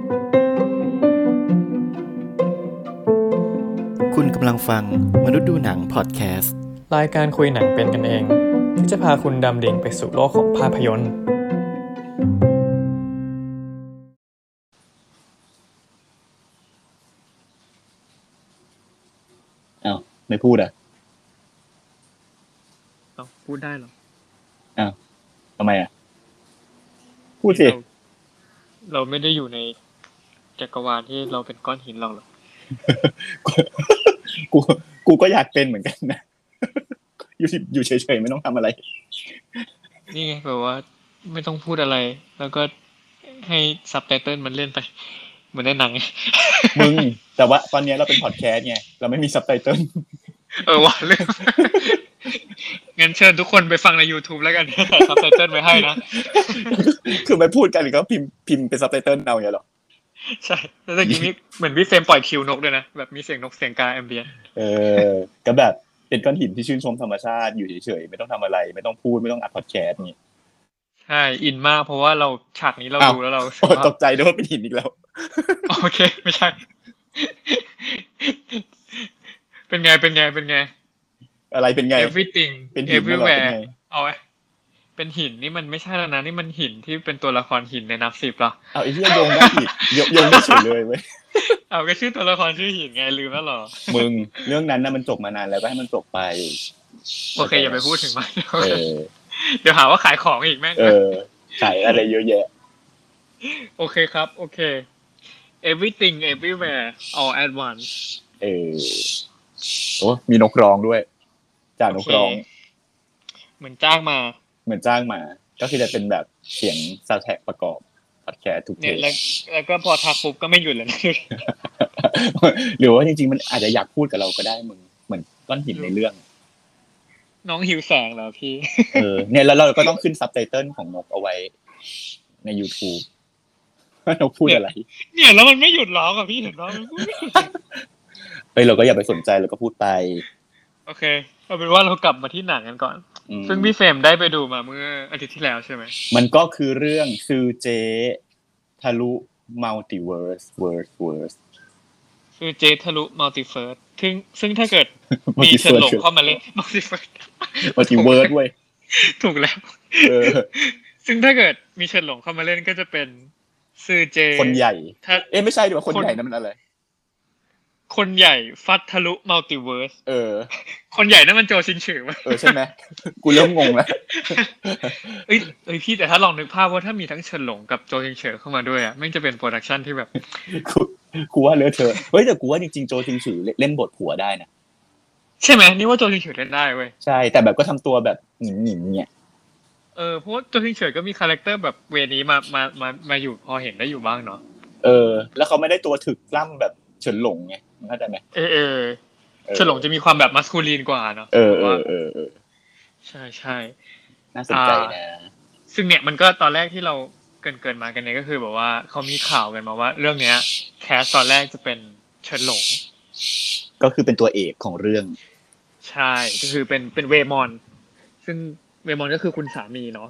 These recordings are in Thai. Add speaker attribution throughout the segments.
Speaker 1: คุณกำลังฟังมนุษย์ดูหนังพอดแคสต์
Speaker 2: รายการคุยหนังเป็นกันเองที่จะพาคุณดำดิ่งไปสู่โลกของภาพยนตร์
Speaker 3: อ้าวไม่พูดอ่ะ
Speaker 2: พูดได้หรอ
Speaker 3: อ้าวทำไมอ่ะพูดสิ
Speaker 2: เราไม่ได้อยู่ในจักรวาลที่เราเป็นก้อนหินหรอก
Speaker 3: กูก็อยากเป็นเหมือนกันนะอยู่เฉยๆไม่ต้องทำอะไร
Speaker 2: นี่ไงแบบว่าไม่ต้องพูดอะไรแล้วก็ให้ซับไตเติลมันเล่นไปเหมือนในหนังไง
Speaker 3: มึงแต่ว่าตอนนี้เราเป็นพอดแคสต์ไงเราไม่มีซับไตเติล
Speaker 2: ว่ะเรื่องงั้นเชิญทุกคนไปฟังใน YouTube แล้วกันใส่ซับไตเติลไว้ให้นะ
Speaker 3: คือไม่พูดกันหรือก็พิมพ์เป็นซับไตเติลเอาอย่างเงี้ยหรอ
Speaker 2: ใช่แล้วตะกี้เหมือนพี่เฟรมปล่อยคิวนกด้วยนะแบบมีเสียงนกเสียงกาแอมเบียน
Speaker 3: ก็แบบเป็นก้อนหินที่ชื่นชมธรรมชาติอยู่เฉยๆไม่ต้องทำอะไรไม่ต้องพูดไม่ต้องอัดพอดแคสต์นี่
Speaker 2: ใช่อินมากเพราะว่าเราฉากนี้เราดูแล้วเรา
Speaker 3: ตกใจด้วยว่าเป็นหินอีกแล้ว
Speaker 2: โอเคไม่ใช่เป็นไง
Speaker 3: อะไรเป็นไง
Speaker 2: everything everywhere เอาไว้เป็นหินนี่มันไม่ใช่แล้วนะนี่มันหินที่เป็นตัวละครหินในนับ10หรอ
Speaker 3: เอาไอ้เหี้ยโยงได้ผิดโยงได้เฉยเลยเว้ย
Speaker 2: เอาก็ชื่อตัวละครชื่อหินไงลืมแล้วหรอ
Speaker 3: มึงเรื่องนั้นน่ะมันจบมานานแล้วก็ให้มันจบไป
Speaker 2: โอเคอย่าไปพูดถึงมันเดี๋ยวหาว่าขายของอีกแม่ง
Speaker 3: ขายอะไรเยอะแยะ
Speaker 2: โอเคครับโอเค everything everywhere all at once
Speaker 3: โอ้มีนกร้องด้วยจากนกร้อง
Speaker 2: เหมือนจ้างมา
Speaker 3: ก็คือจะเป็นแบบเสียงซาวด์แทร็กประกอบพอดแคสต์ทุกเทป
Speaker 2: แล้วก็พอทักปุ๊บก็ไม่หยุดเลยนะ
Speaker 3: หรือว่าจริงๆมันอาจจะอยากพูดกับเราก็ได้มึงเหมือนก้อนหินในเรื่อง
Speaker 2: น้องหิวแสงเหรอพี่
Speaker 3: เนี่ยแล้วเราก็ต้องขึ้นซับไตเติลของนกเอาไว้ใน YouTube ว่านกพูดอะไร
Speaker 2: เนี่ยแล้วมันไม่หยุดร้องอ่ะพี่เห็นร้องมันพูด
Speaker 3: เราก็อย่าไปสนใจเราก็พูดไป
Speaker 2: โอเคเอาเป็นว่าเรากลับมาที่หนังกันก่อนซึ่งพี่เฟรมได้ไปดูมาเมื่ออาทิตย์ที่แล้วใช่ไหม
Speaker 3: มันก็คือเรื่องซือเจทะลุมัลติเวิร์ส
Speaker 2: ซือเจทะลุมัลติเวิร์สซึ่งถ้าเกิดมีเฉินหลงเข้ามาเล่นมัลติเวิร์
Speaker 3: สเว้ย
Speaker 2: ถูกแล้วซึ่งถ้าเกิดมีเฉินหลงเข้ามาเล่นก็จะเป็นซือเจ
Speaker 3: คนใหญ่ไม่ใช่ดิว่าคนใหญ่นั่นมันอะไร
Speaker 2: คนใหญ่ฟัดทะลุมัลติเวิร์สคนใหญ่นั่นมันโจชินฉือมั้ย
Speaker 3: ใช่มั้ยกูเริ่มงงแล้ว
Speaker 2: เอ้ยพี่แต่ถ้าลองนึกภาพว่าถ้ามีทั้งเฉินหลงกับโจชินฉือเข้ามาด้วยอ่ะมันจะเป็นโปรดักชั่นที่แบบ
Speaker 3: กูว่าเลอะเทอะเฮ้ยแต่กูว่าจริงๆโจชินฉือเล่นบทผัวได้นะ
Speaker 2: ใช่มั้ยนี่ว่าโจชินฉือเล่นได้เว้ย
Speaker 3: ใช่แต่แบบก็ทำตัวแบบหงิมๆเนี่ย
Speaker 2: เพราะโจชินฉือก็มีคาแรคเตอร์แบบเวนี้มาอยู่พอเห็นได้อยู่บ้างเนาะ
Speaker 3: แล้วเขาไม่ได้ตัวถึกล่ำแบบเฉินหลงไงเข้าใจมั้ย
Speaker 2: เฉินหลงจะมีความแบบมัสคูลีนกว่าเนาะใช่
Speaker 3: ๆน่าสนใจนะ
Speaker 2: ซึ่งเนี่ยมันก็ตอนแรกที่เราเกินมากันเนี่ยก็คือแบบว่าเขามีข่าวกันมาว่าเรื่องเนี้ยแคสตอนแรกจะเป็นเฉินหลง
Speaker 3: ก็คือเป็นตัวเอกของเรื่อง
Speaker 2: ใช่ก็คือเป็นเวมอนซึ่งเวมอนก็คือคุณสามีเนาะ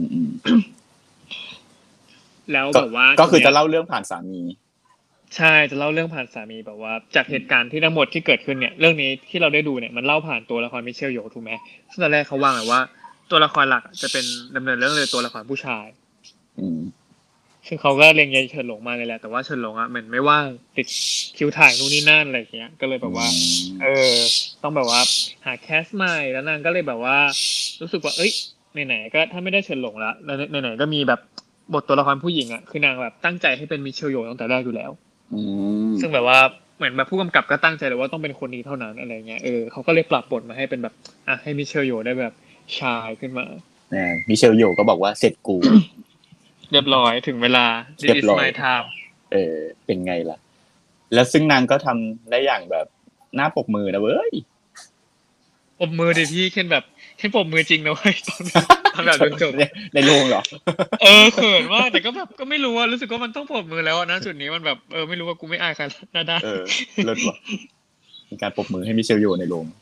Speaker 2: แล้วแบบว่า
Speaker 3: ก็คือจะเล่าเรื่องผ่านสามี
Speaker 2: ใช่จะเล่าเรื่องผ่านสามีแบบว่าจากเหตุการณ์ที่ทั้งหมดที่เกิดขึ้นเนี่ยเรื่องนี้ที่เราได้ดูเนี่ยมันเล่าผ่านตัวละครมิเชลโยถูกไหมซึ่งตอนแรกเขาวางไว้ว่าตัวละครหลักจะเป็นดำเนินเรื่องโดยตัวละครผู้ชายซึ่งเขาก็เล็งใยเฉินหลงมาเลยแหละแต่ว่าเฉินหลงอ่ะมันไม่ว่างติดคิวถ่ายนู่นนี่นั่นอะไรอย่างเงี้ยก็เลยแบบว่าต้องแบบว่าหาแคสใหม่แล้วนางก็เลยแบบว่ารู้สึกว่าไหนๆก็ถ้าไม่ได้เฉินหลงละไหนๆก็มีแบบบทตัวละครผู้หญิงอ่ะคือนางแบบตั้งใจให้เป็นมิเชลโยตั้งแต่แรกอยู่แล้วซึ่งแบบว่าเหมือนแบบผู้กำกับก็ตั้งใจเลยว่าต้องเป็นคนนี้เท่านั้นอะไรเงี้ยเขาก็เลยปรับบทมาให้เป็นแบบให้มิเชลโยได้แบบชายขึ้นมา
Speaker 3: มิเชลโยก็บอกว่าเสร็จกู
Speaker 2: เรียบร้อยถึงเวลา This is my time
Speaker 3: เป็นไงล่ะแล้วซึ่งนางก็ทำได้อย่างแบบหน้าปกมือนะเว้ย
Speaker 2: ปกมือดิพี่เช่นปกมือจริงนะเว้ยตอนแบบจบ
Speaker 3: ในโรงเหรอ
Speaker 2: เขินมากแต่ก็แบบก็ไม่รู้ว่ารู้สึกว่ามันต้องปกมือแล้วนะจุดนี้มันแบบไม่รู้ว่ากูไม่อายใครน่าได้
Speaker 3: เลิศว่ะมีการปกมือให้มิเชลโยในโรง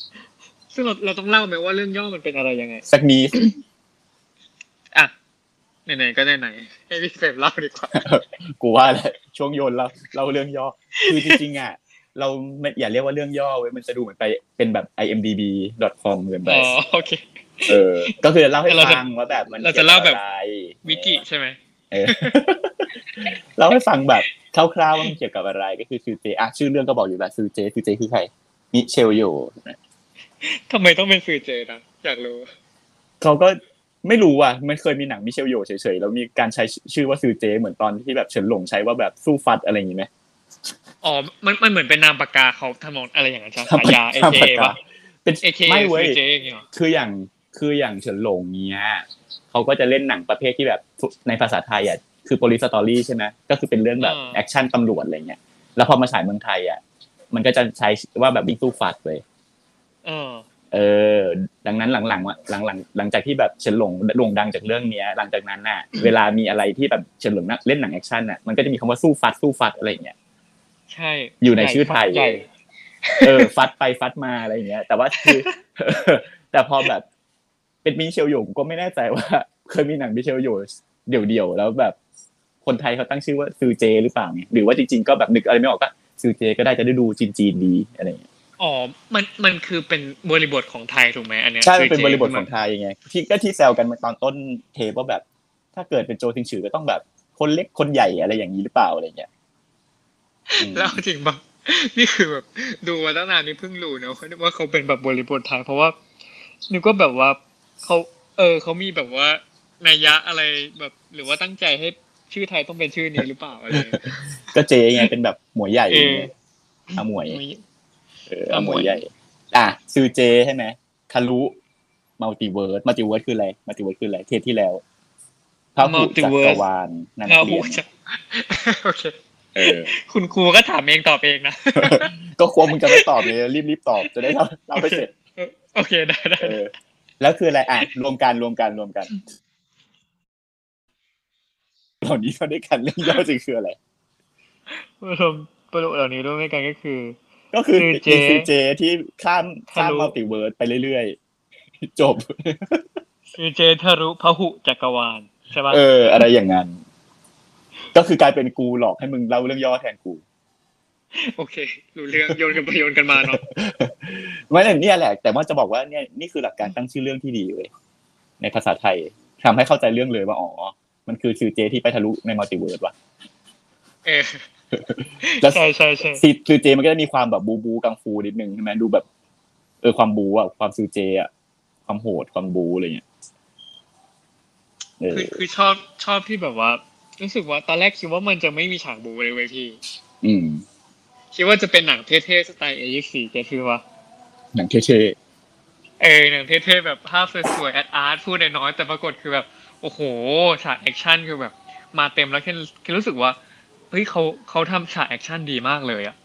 Speaker 2: ซึ่งเราต้องเล่าไหมว่าเรื่องย่อมันเป็นอะไรยังไง
Speaker 3: สักนิด
Speaker 2: ไหนๆก็ไหนๆให้พี่เฟรมเล่าดีกว่า
Speaker 3: กูว่าแหละช่วงโยนเราเรื่องย่อคือจริงๆอ่ะเราไม่อย่าเรียกว่าเรื่องย่อเว้ยมันจะดูเหมือนไปเป็นแบบ imdb.com เกินไป
Speaker 2: อ๋อโอเค
Speaker 3: ก็คือเล่าให้
Speaker 2: เราจะ
Speaker 3: ฟังว่าแบบมัน
Speaker 2: เราจะเล่าแบบ
Speaker 3: กี่ยวกับอะไร
Speaker 2: วิกิใช่ไหม
Speaker 3: เออ เล่าให้ฟังแบบคร่าวๆว่ามันเกี่ยวกับอะไรก็คือซือเจชื่อเรื่องก็บอกอยู่แล้วซือเจคือใครมิเชลโย
Speaker 2: ทำไมต้องเป็นสื่อเจนะอยากรู้
Speaker 3: เขาก็ไม่รู้อ่ะมันเคยมีหนังมิเชลโยเฉยๆแล้วมีการใช้ชื่อว่าซือเจเหมือนตอนที่แบบเฉินหลงใช้ว่าแบบสู้ฟัดอะไรอย่างงี้ไหม
Speaker 2: อ๋อมันเหมือนเป็นนามปากกาเขาทำนองอะไรอย่างนั้นใช่ฉายา AKA ป่ะ
Speaker 3: เป็น
Speaker 2: AKA
Speaker 3: ไม่เว้ย
Speaker 2: สื่อเจอย่างเงี้ย
Speaker 3: คืออย่างเฉินหลงเนี้ยเขาก็จะเล่นหนังประเภทที่แบบในภาษาไทยอ่ะคือ police story ใช่ไหมก็คือเป็นเรื่องแบบแอคชั่นตำรวจอะไรเงี้ยแล้วพอมาฉายเมืองไทยอ่ะมันก็จะใช้ว่าแบบวิ่งสู้ฟัดเลยดังนั้นหลังจากที่แบบเฉินหลงโด่งดังจากเรื่องเนี้ยหลังจากนั้นน่ะเวลามีอะไรที่แบบเฉินหลงเล่นหนังแอคชั่นน่ะมันก็จะมีคำว่าสู้ฟัดอะไรอย่างเงี้ย
Speaker 2: ใช่
Speaker 3: อยู่ในชื่อไทย
Speaker 2: ใหญ่
Speaker 3: ฟัดไปฟัดมาอะไรอย่างเงี้ยแต่ว่าคือ แต่พอแบบเป็นมิเชลโยกูก็ไม่แน่ใจว่าเคยมีหนังมิเชลโยเดี่ยวๆแล้วแบบคนไทยเขาตั้งชื่อว่าซือเจหรือเปล่าเนี่ยหรือว่าจริงๆก็แบบนึกอะไรไม่ออกก็ซือเจก็ได้จะได้ดูจีนๆดีอะไรอย่างเงี้ย
Speaker 2: อ๋อมันคือเป็นบริบทของไทยถูกไหมอันเนี้ย
Speaker 3: ใช่มันเป็นบริบทของไทยไงที่แซวกันมาตอนต้นเทปว่าแบบถ้าเกิดเป็นโจซิงฉือก็ต้องแบบคนเล็กคนใหญ่อะไรอย่างนี้หรือเปล่าอะไรเงี้ย
Speaker 2: แล้วจริงป่ะนี่คือแบบดูมาตั้งนานนี่เพิ่งรู้นะว่าเขาเป็นแบบบริบทไทยเพราะว่านึกว่าแบบว่าเขาเขามีแบบว่านัยยะอะไรแบบหรือว่าตั้งใจให้ชื่อไทยต้องเป็นชื่อนี้หรือเปล่าอะไร
Speaker 3: ก็เจไงเป็นแบบหมวยใหญ่ไงอาหมวยอาหมวยใหญ่ซื้อเจใช่ไหมทะลุมัลติเวิร์สคืออะไรเทปที่แล้วพระหูจักรวาลนันเปลี่ยน
Speaker 2: โอเคคุณครูก็ถามเองตอบเองนะ
Speaker 3: ก็ควรมึงจะไม่ตอบเลยรีบตอบจะได้เล่าไปเสร็จ
Speaker 2: โอเคได้
Speaker 3: แล้วคืออะไรรวมกันเหล่านี้เขาด้วยกันเรื่องย่อจริงคืออะไร
Speaker 2: รวมประโยคเหล่านี้ร่วมด้วยกันก็คือ
Speaker 3: มีซีเจที่ข้ามมัลติเวิร์สไปเรื่อยๆจบ
Speaker 2: ซีเจทะลุพหุจักรวาลใช่ป่ะ
Speaker 3: อะไรอย่างนั้นก็คือกลายเป็นกูหลอกให้มึงเล่าเรื่องย่อแทนกู
Speaker 2: โอเครู้เรื่องโยนกันไปโยนกันมาเนาะ
Speaker 3: ไม่เนี่ยแหละแต่ว่าจะบอกว่านี่คือหลักการตั้งชื่อเรื่องที่ดีเว้ยในภาษาไทยทำให้เข้าใจเรื่องเลยว่าอ๋อมันคือซีเจที่ไปทะลุในมัลติเวิร์สว่ะ
Speaker 2: ใช่
Speaker 3: ซีเจมันก็จะมีความแบบบูกังฟูนิดนึงใช่ไหมดูแบบความบูอ่ะความซีเจอ่ะความโหดความบูอะไรเงี้ย
Speaker 2: คือชอบที่แบบว่ารู้สึกว่าตอนแรกคิดว่ามันจะไม่มีฉากบูเลยเว้ยพี่คิดว่าจะเป็นหนังเท่ๆสไตล์A24แกคือว่า
Speaker 3: หนังเท่
Speaker 2: หนังเท่ๆแบบภาพสวยๆอาร์ตพูดน้อยๆแต่ปรากฏคือแบบโอ้โหฉากแอคชั่นคือแบบมาเต็มแล้วแค่รู้สึกว่าเฮ้ยเขาทำฉากแอคชั่นดีมากเลยอ่ะ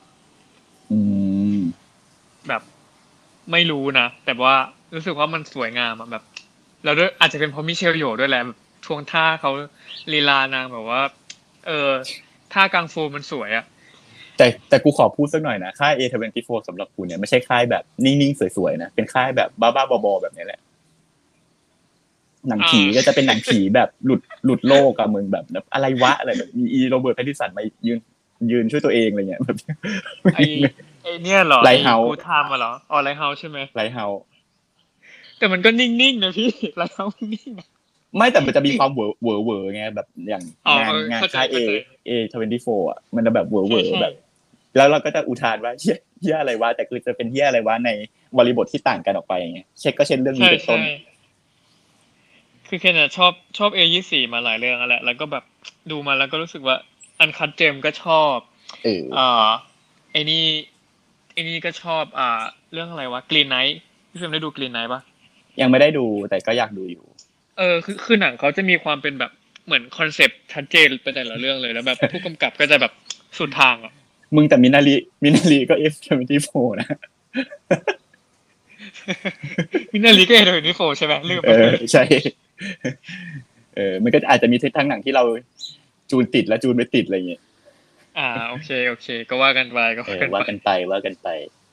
Speaker 2: แบบไม่รู้นะแต่ว่ารู้สึกว่ามันสวยงามอ่ะแบบแล้วด้วยอาจจะเป็นเพราะมิเชลโยด้วยแหละแบบช่วงท่าเขาลีลานางแบบว่าท่ากังฟูมันสวยอ่ะ
Speaker 3: แต่กูขอพูดสักหน่อยนะค่าย A24 สำหรับกูเนี่ยไม่ใช่ค่ายแบบนิ่งๆสวยๆนะเป็นค่ายแบบบ้าๆบอๆแบบนี้แหละหนังผีก็จะเป็นหนังผีแบบหลุดโลกอะมึงแบบอะไรวะอะไรแบบมีโรเบิร์ตแพตตินสันมายืนช่วยตัวเองอะไรเงี้ยแบบ
Speaker 2: ไอ้เนี่ยเหรอ
Speaker 3: ไลท์เฮาส์
Speaker 2: กูทำมาเหรออ๋อไลท์เฮาส์ใช่ไหม
Speaker 3: ไลท์เฮาส์
Speaker 2: แต่มันก็นิ่งๆนะพี่ไลท์เฮาส์นิ่ง
Speaker 3: ไม่แต่มันจะมีความเวอไงแบบอย่างงานค่าย A24 อ่ะมันจะแบบเวอแบบแล้วเราก็จะอุทานว่าเหี้ยอะไรวะแต่คือจะเป็นเหี้ยอะไรวะในบริบทที่ต่างกันออกไปอย่างเงี้ยเช่นเรื่องนี้เป็นต้น
Speaker 2: คือแค่น่ะชอบ A24 มาหลายเรื่องแล้วแหละแล้วก็แบบดูมาแล้วก็รู้สึกว่าอันคัทเจมก็ชอบไอ้นี่ก็ชอบเรื่องอะไรวะกรีนไนท์พี่เฟรมได้ดูกรีนไนท์ปะ
Speaker 3: ยังไม่ได้ดูแต่ก็อยากดูอยู่
Speaker 2: คือหนังเขาจะมีความเป็นแบบเหมือนคอนเซปต์ชัดเจนไปแต่ละเรื่องเลยแล้วแบบผู้กำกับก็จะแบบสุดทางอ่ะ
Speaker 3: มึงแต่มินารีก็ F24 นะ
Speaker 2: มินาลีก็A24ใช่ไหมลืมไป
Speaker 3: ใช่มันก็อาจจะมีทิศทางหนังที่เราจูนติดและจูนไม่ติดอะไรอย่างเงี้ย
Speaker 2: โอเคก็ว่ากันไป
Speaker 3: ว่ากันไป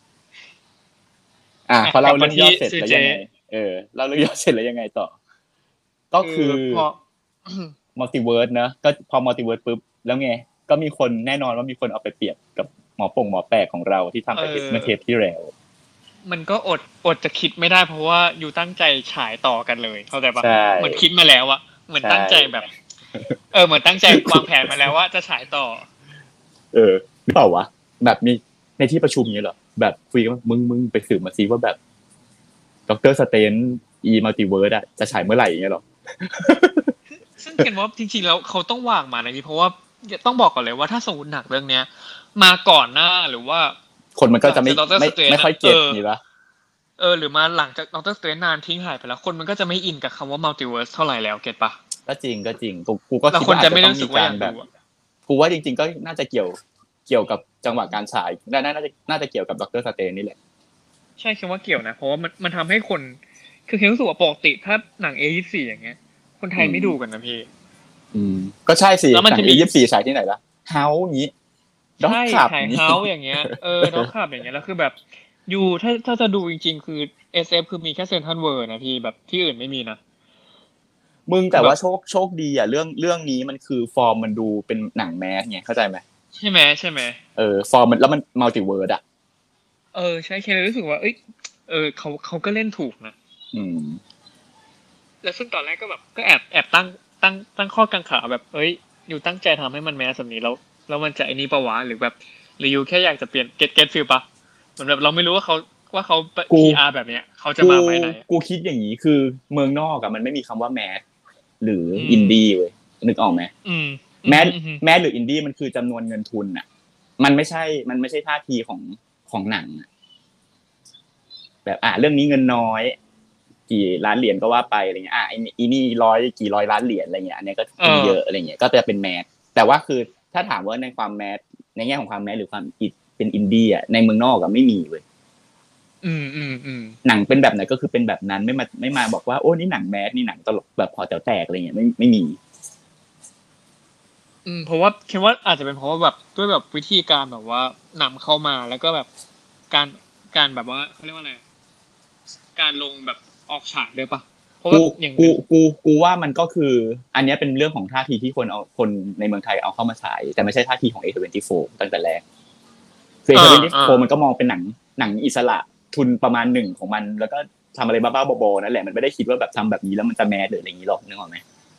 Speaker 3: พอเราเรื่องย่อเสร็จแล้วยังไงเล่าเรื่องย่อเสร็จแล้วยังไงต่อก็คือมัลติเวิร์สนะก็พอมัลติเวิร์สปุ๊บแล้วไงก็มีคนแน่นอนว่ามีคนเอาไปเปรียบกับหมอแปลกของเราที่ทำไปเมื่อเทปที่แล้ว
Speaker 2: มันก็อดจะคิดไม่ได้เพราะว่าอยู่ตั้งใจฉายต่อกันเลยเข้าใจปะ
Speaker 3: ใช่
Speaker 2: เหมือนคิดมาแล้วอะเหมือนตั้งใจแบบเหมือนตั้งใจวางแผนมาแล้วว่าจะฉายต่อ
Speaker 3: หรือเปล่าวะแบบมีในที่ประชุมนี้เหรอแบบคุยกันมึงไปสืบมาซิว่าแบบด็อกเตอร์สเตนมัลติเวิร์สอะจะฉายเมื่อไหร่อย่างเงี้ยหรอ
Speaker 2: ซึ่งเห็นว่าจริงๆแล้วเขาต้องวางมานะพี่เพราะว่าต้องบอกก่อนเลยว่าถ้าสมมติหนักเรื่องเนี้ยมาก่อนหน้าหรือว่า
Speaker 3: คนมันก็จะไม่ค่อยเก็ตนี่ปะ
Speaker 2: หรือมาหลังจากด็อกเตอร์สเตรนนานทิ้งหายไปแล้วคนมันก็จะไม่อินกับคำว่ามัลติเวิร์สเท่าไหร่แล้วเก็ตปะ
Speaker 3: ก็จริงกูก็คิดว่าอาจจะต้องมีการแบบกูว่าจริงๆก็น่าจะเกี่ยวกับจังหวะการฉายน่าจะเกี่ยวกับด็อกเตอร์สเตนนี่แหละ
Speaker 2: ใช่คิดว่าเกี่ยวนะเพราะว่ามันทำให้คนคือรู้สึกว่าปกติถ้าหนัง A24 อย่างเงี้ยคนไทยไม่ดูกันนะพี่
Speaker 3: ก็ใช่สิหนัง A24 ฉายที่ไหนล่ะเฮาอย่างงี้
Speaker 2: ด็อกขับเฮาอย่างเงี้ยด็อกขับอย่างเงี้ยแล้วคือแบบอยู่ถ้าจะดูจริงๆคือ SF คือมีแค่เซ็นทรัลเวิลด์นะพี่แบบที่อื่นไม่มีนะ
Speaker 3: มึงแต่ว่าโชคดีอ่ะเรื่องนี้มันคือฟอร์มมันดูเป็นหนังแมสไงเข้าใจไหม
Speaker 2: ใช่ไหม
Speaker 3: ฟอร์มมันแล้วมันมัลติเวิร์สอ่ะ
Speaker 2: ใช่แค่รู้สึกว่าเขาก็เล่นถูกนะแล้วซึ่งตอนแรกก็แบบก็แอบตั้งข้อกังขาแบบอยู่ตั้งใจทำให้มันแมสแบบนี้แล้วมันจะไอ้นี้ปะวะหรือแบบหรืออยู่แค่อยากจะเปลี่ยนเก็ตฟีลปะเหมือนแบบเราไม่รู้ว่าเขาPR แบบเนี้ยเขาจะมาไหมไหน
Speaker 3: กูคิดอย่างนี้คือเมืองนอกอะมันไม่มีคำว่าแมสหรืออินดี้เว้ยนึกออกไหมแมสหรืออินดี้มันคือจำนวนเงินทุนอ่ะมันไม่ใช่ท่าทีของหนังแบบเรื่องนี้เงินน้อยกี่ล้านเหรียญก็ว่าไปอะไรเงี้ยอีนี่กี่ร้อยล้านเหรียญอะไรเงี้ยอันนี้ก็เยอะอะไรเงี้ยก็จะเป็นแมสแต่ว่าคือถ้าถามว่าในความแมสในแง่ของความแมสหรือความเป็นอินดี้อ่ะในเมืองนอกอะไม่มีเว้ยหนังเป็นแบบไหนก็คือเป็นแบบนั้นไม่มาบอกว่าโอ้นี่หนังแมสนี่หนังตลกแบบพอแต๋วแตกอะไรเงี้ยไม่มี
Speaker 2: เพราะว่าคิดว่าอาจจะเป็นเพราะว่าแบบด้วยแบบวิธีการแบบว่านำเข้ามาแล้วก็แบบการแบบว่าเขาเรียกว่าอะไรการลงแบบออกฉากด้วยปะเพราะว่าอย่าง
Speaker 3: กูว่ามันก็คืออันนี้เป็นเรื่องของท่าทีที่คนในเมืองไทยเอาเข้ามาฉายแต่ไม่ใช่ท่าทีของ A24 ตั้งแต่แรกคือ A24 มันก็มองเป็นหนังอิสระทุนประมาณ1ของมันแล้วก็ทำอะไรบ้าๆบอๆนั่นแหละมันไม่ได้คิดว่าแบบทำแบบนี้แล้วมันจะแมสหรืออะไรอย่างนี้หรอกนึกออกไหม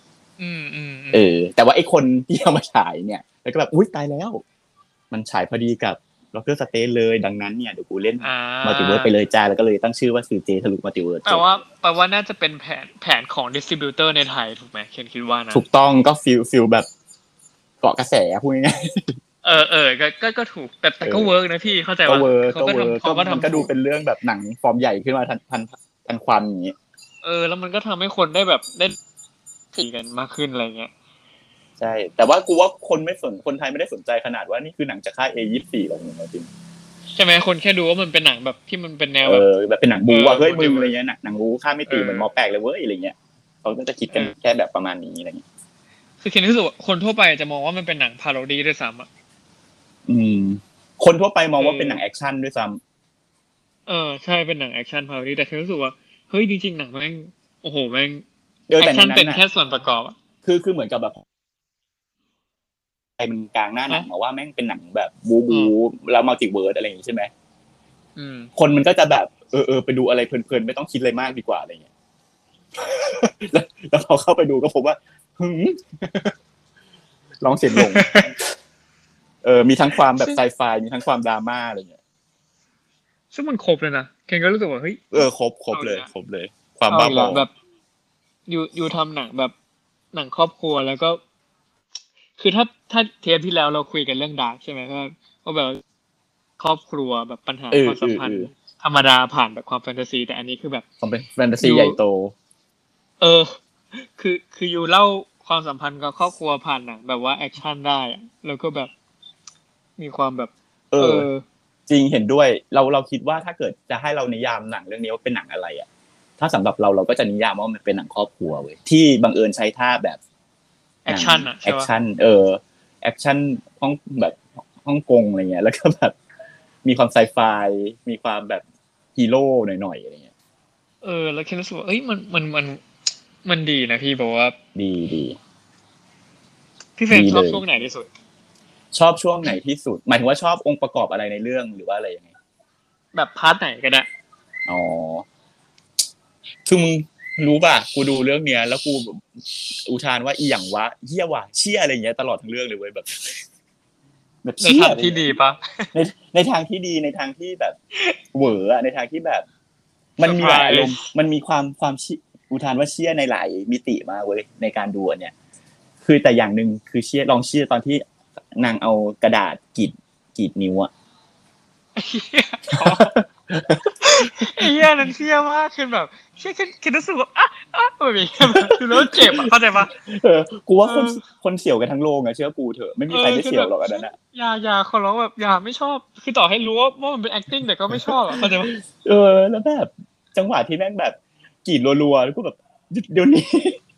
Speaker 3: แต่ว่าไอ้คนที่เอามาฉายเนี่ยแล้วก็แบบอุ๊ยตายแล้วมันฉายพอดีกับด็อกเตอร์สเตนเลยดังนั้นเนี่ยเดี๋ยวกูเล่นมัลติเวิร์สไปเลยจ้าแล้วก็เลยตั้งชื่อว่าสื่อเจทะลุมัลติเวิร์ส
Speaker 2: แปลว่าน่าจะเป็นแผนของดิสทริบิวเตอร์ในไทยถูกไหมเคนคิดว่านะ
Speaker 3: ถูกต้องก็ฟิลแบบเกาะกระแสพูดง่าย
Speaker 2: ก็ถูกแต่ก็เวิร์กนะพี่เข้าใจว่า
Speaker 3: ก็มันก็ดูเป็นเรื่องแบบหนังฟอร์มใหญ่ขึ้นมาทันควันอย่างนี้
Speaker 2: แล้วมันก็ทำให้คนได้แบบได้สีกันมากขึ้นอะไรเงี้ย
Speaker 3: ใช่แต่ว่ากูว่าคนไทยไม่ได้สนใจขนาดว่านี่คือหนังจากค่าย A24 หรอกจริง
Speaker 2: ใช่ไหมคนแค่ดูว่ามันเป็นหนังแบบที่มันเป็นแนว
Speaker 3: แบบเป็นหนังบู๊ว่าเฮ้ยมึงอะไรเงี้ยหนังบู๊ค่าไม่ตีเหมือนมอแปลกเลยเว้ยอะไรเงี้ยเขาก็จะคิดกันแค่แบบประมาณนี้อะไรเงี้ย
Speaker 2: คือคิดรู้สึกว่าคนทั่วไปจะมองว่ามันเป็นหนังพาโรดี้ด้วยซ้ำ
Speaker 3: คนทั่วไปมองว่าเป็นหนังแอคชั่นด้วยซ้
Speaker 2: ำใช่เป็นหนังแอคชั่นพาโรดี้แต่คิดรู้สึกว่าเฮ้ยจริงๆหนังแม่งโอ้โหแม่งแอคชั่นเป็นแค่ส่วนประกอบ
Speaker 3: คือเหมือนกับแบบมันกลางหน้าหนังมาว่าแม่งเป็นหนังแบบบูแล้วมัลติเวิร์สอะไรอย่างงี้ใช่ไหมคนมันก็จะแบบไปดูอะไรเพลินๆไม่ต้องคิดอะไรมากดีกว่าอะไรเงี้ยแล้วพอเข้าไปดูก็พบว่าร้องเสียงหลงมีทั้งความแบบไซไฟมีทั้งความดราม่าอะไรเงี้ย
Speaker 2: ซึ่งมันครบเลยนะเคนก็รู้สึกว่าเฮ้ย
Speaker 3: ครบเลยความบ้าบอ
Speaker 2: แบบอยู่ทำหนังแบบหนังครอบครัวแล้วก็คือถ้าเทปที่แล้วเราคุยกันเรื่องดาร์กใช่ไหมก็แบบครอบครัวแบบปัญหาความสัมพันธ์ธรรมดาผ่านแบบความแฟนตาซีแต่อันนี้คือแบบ
Speaker 3: ความเป็นแฟนตาซีใหญ่โต
Speaker 2: คืออยู่เล่าความสัมพันธ์กับครอบครัวผ่านหนังแบบว่าแอคชั่นได้แล้วก็แบบมีความแบบ
Speaker 3: จริงเห็นด้วยเราคิดว่าถ้าเกิดจะให้เรานิยามหนังเรื่องนี้ว่าเป็นหนังอะไรอ่ะถ้าสำหรับเราก็จะนิยามว่ามันเป็นหนังครอบครัวเว้ยที่บังเอิญใช้ท่าแบบ
Speaker 2: แอคชั่น
Speaker 3: แอคชั่นแอคชั่นฮ่องแบบฮ่องกงอะไรเงี้ยแล้วก็แบบมีความไซไฟมีความแบบฮีโร่หน่อยๆอะไรเงี้ย
Speaker 2: แล้วคิดรู้สึกว่ามันดีนะพี่บอกว่า
Speaker 3: ดี
Speaker 2: พี่เฟรมชอบ
Speaker 3: ดีเลย
Speaker 2: ช่วงไหนที่สุด
Speaker 3: ชอบช่วงไหนที่สุดหมายถึงว่าชอบองค์ประกอบอะไรในเรื่องหรือว่าอะไรยังไง
Speaker 2: แบบพาร์ทไหนก็ได้
Speaker 3: อ๋อคือมึงรู้ป่ะกูดูเรื่องเนี้ยแล้วกูแบบอุทานว่าอีหยังวะเหี้ยว่ะเชี่ยอะไรอย่างเงี้ยตลอดทั้งเรื่องเลยเว้ยแบบ
Speaker 2: ใน
Speaker 3: เชี่ย
Speaker 2: ทางที่ดีปะ
Speaker 3: ในทางที่ดีในทางที่แบบเหวออะในทางที่แบบ มันมีหลายอารมณ์มันมีความอุทานว่าเชี่ยในหลายมิติมากเว้ยในการดูอันเนี่ยคือแต่อย่างหนึ่งคือเชี่ยลองเชี่ยตอนที่นางเอากระดาษกรีดนิ้วอะ
Speaker 2: ไอ้เหี้ยนั้นเชี่ยมากคือแบบเชี่ยคือรู้สึกว่าแบบนี้คือแล้วเจ็บอ่ะเข้าใจปะ
Speaker 3: กูว่าคนเสี่ยวกันทั้งโลกอะเชื่อกูเถอะไม่มีใครไม่เสี่ยวหรอกอันนั้นอะ
Speaker 2: อย่าขอร้องแบบอย่าไม่ชอบคือต่อให้รู้ว่ามันเป็น acting แต่ก็ไม่ชอบอ่ะเข้าใจปะ
Speaker 3: แล้วแบบจังหวะที่แม่งแบบกรีดรัวๆแล้วก็แบบเดี๋ยวนี้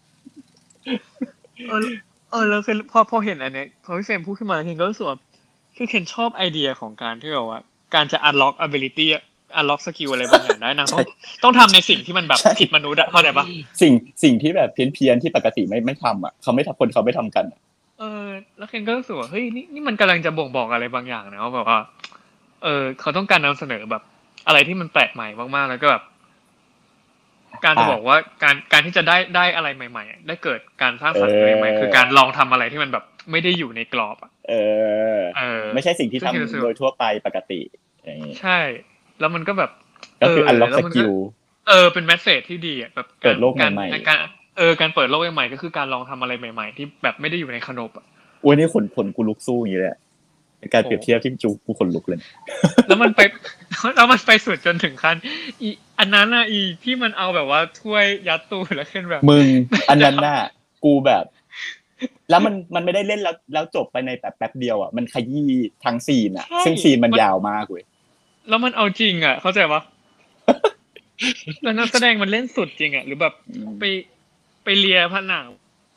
Speaker 2: แล้วคือพอเห็นอันเนี้ยพอพี่เฟรมพูดขึ้นมาเคนก็รู้สึกว่าคือเคนชอบไอเดียของการที่แบบว่าการจะ unlock ability unlock skill อะไรบางอย่างได้นางต้องทำในสิ่งที่มันแบบผิดมนุษย์อะเข้าใจปะ
Speaker 3: สิ่งที่แบบเพี้ยนที่ปกติไม่ทำอ่ะเขาไม่ทำคนเขาไม่ทำกัน
Speaker 2: แล้วเคนก็รู้สึกว่าเฮ้ยนี่มันกำลังจะบ่งบอกอะไรบางอย่างนะว่าแบบว่าเขาต้องการนำเสนอแบบอะไรที่มันแปลกใหม่มากๆแล้วก็แบบการจะบอกว่าการที่จะได้อะไรใหม่ๆได้เกิดการสร้างสรรค์อะไรใหม่คือการลองทำอะไรที่มันแบบไม่ได้อยู่ในกรอบอ่ะ
Speaker 3: ไม่ใช่สิ่งที่ทำโดยทั่วไปปกติ
Speaker 2: ใช่แล้วมันก็แบบ
Speaker 3: ก็คือ unlock skill
Speaker 2: เป็นแมสเสจที่ดีอ่ะแบบ
Speaker 3: เปิดโลกใหม่
Speaker 2: ๆการเปิดโลกใหม่ๆก็คือการลองทำอะไรใหม่ๆที่แบบไม่ได้อยู่ในขนบอ่ะ
Speaker 3: โอ้ยนี่ขนกูลุกสู้อย่างนี้เลยการเปรียบเทียบที่กูขนลุกเลย
Speaker 2: แล้วมันไปสุดจนถึงขั้นอันนั้นที่มันเอาแบบว่าถ้วยยัดตู้แล้วขึ้นแบบ
Speaker 3: มึงอันนั้นน่ะกูแบบแล้วมันไม่ได้เล่นแล้วจบไปในแป๊บเดียวอ่ะมันขยี้ทั้งซีนอ่ะซึ่งซีนมันยาวมากเว้ย
Speaker 2: แล้วมันเอาจริงอ่ะเข้าใจปะแล้วนักแสดงมันเล่นสุดจริงอ่ะหรือแบบไปเลียผนัง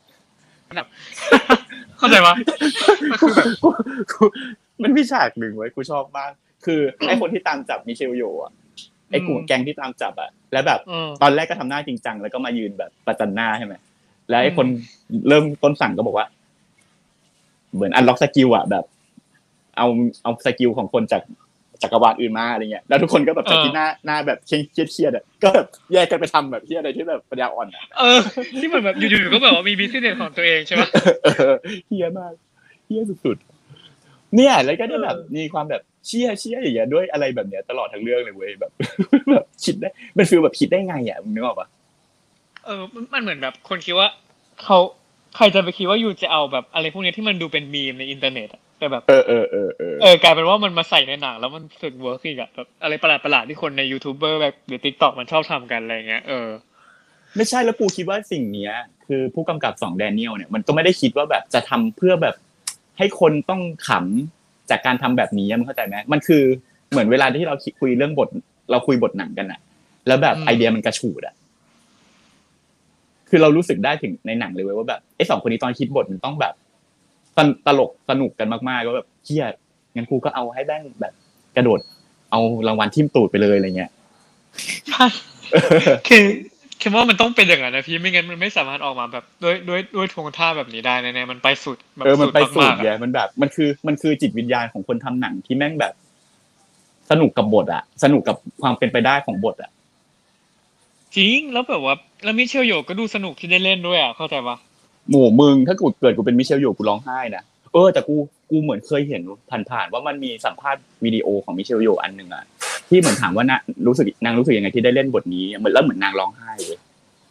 Speaker 2: เข้าใจปะ
Speaker 3: คือแบบมันมีฉากหนึ่งไว้กูชอบมากคือไอ้คนที่ตามจับมิเชลโยอ่ะไอ้กลุ่มแก๊งที่ตามจับอ่ะแล้วแบบตอนแรกก็ทำหน้าจริงจังแล้วก็มายืนแบบประจันหน้าใช่ไหมแล้วไอ้คนเริ่มต้นสั่งก็บอกว่าเหมือนอันล็อกสกิลอ่ะแบบเอาสกิลของคนจากจักรวาลอื่นมาอะไรเงี้ยแล้วทุกคนก็แบบจากที่หน้าแบบเครียดอ่ะก็แบบแยกกันไปทำแบบที่อะไรที่แบบปัญญาอ่อนอ่ะ
Speaker 2: ที่เหมือนแบบอยู่ๆก็แบบว่ามีบิสเนสของตัวเองใช่ไหม
Speaker 3: เฮี้ยมากเฮี้ยสุดๆเนี่ยแล้วก็ได้แบบมีความแบบเชี่ยอย่างเงี้ยด้วยอะไรแบบเนี้ยตลอดทั้งเรื่องเลยเว้ยแบบคิดได้มันฟีลแบบคิดได้ไงอ่ะมึงนึกออกปะ
Speaker 2: มันเหมือนแบบคนคิดว่าใครจะไปคิดว่าอยู่จะเอาแบบอะไรพวกนี้ที่มันดูเป็นมีมในอินเทอร์เน็ตแต่แบบกลายเป็นว่ามันมาใส่ในหนังแล้วมันสึกเวิร์กอีกอะแบบอะไรประหลาดที่คนในยูทูบเบอร์แบบหรือ TikTok มันชอบทำกันอะไรเงี้ย
Speaker 3: ไม่ใช่แล้วกูคิดว่าสิ่งเนี้ยคือผู้กำกับ2แดเนียลเนี่ยมันก็ไม่ได้คิดว่าแบบจะทำเพื่อแบบให้คนต้องขำจากการทำแบบนี้มึงเข้าใจไหมมันคือเหมือนเวลาที่เราคุยเรื่องบทเราคุยบทหนังกันอะแล้วแบบไอเดียมันกระฉูดอะคือเรารู้สึกได้ถึงในหนังเลยว่าแบบไอ้2คนนี้ตอนคิดบทมันต้องแบบตลกสนุกกันมากๆก็แบบเหี้ยงั้นกูก็เอาให้แม่งแบบกระโดดเอารางวัลทิ่มตูดไปเลยอะไรเงี้ย
Speaker 2: ใช่คือว่ามันต้องเป็นอย่างนั้นนะพี่ไม่งั้นมันไม่สามารถออกมาแบบด้วยทวงท่าแบบนี้ได้แน่ๆมันไปสุดแบบ
Speaker 3: มันไปสุดไงมันแบบมันคือจิตวิญญาณของคนทำหนังที่แม่งแบบสนุกกับบทอะสนุกกับความเป็นไปได้ของบทอะ
Speaker 2: จริงแล้วแบบว่าแล้วมิเชลโยก็ดูสนุกที่ได้เล่นด้วยเข้าใจปะ
Speaker 3: หมู่มึงถ้ากูเกิดกูเป็นมิเชลโยกูร้องไห้นะแต่กูเหมือนเคยเห็นผ่านๆว่ามันมีสัมภาษณ์วิดีโอของมิเชลโยอันนึงอะที่เหมือนถามว่านางรู้สึกยังไงที่ได้เล่นบทนี้เหมือนแล้วเหมือนนางร้องไห้เลย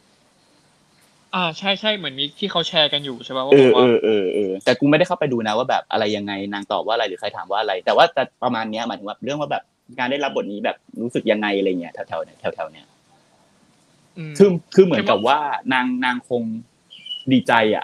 Speaker 2: ใช่เหมือนมีที่เขาแชร์กันอยู่ใช่ป่ะว่า
Speaker 3: แต่กูไม่ได้เข้าไปดูนะว่าแบบอะไรยังไงนางตอบว่าอะไรหรือใครถามว่าอะไรแต่ว่าแต่ประมาณเนี้ยหมายถึงว่าเรื่องว่าแบบการได้รับบทนี้แบบรู้สึกยังไงอะไรเงี้ยแถวๆเนี้ยคือเหมือนกับว่านางคงดีใจอ่ะ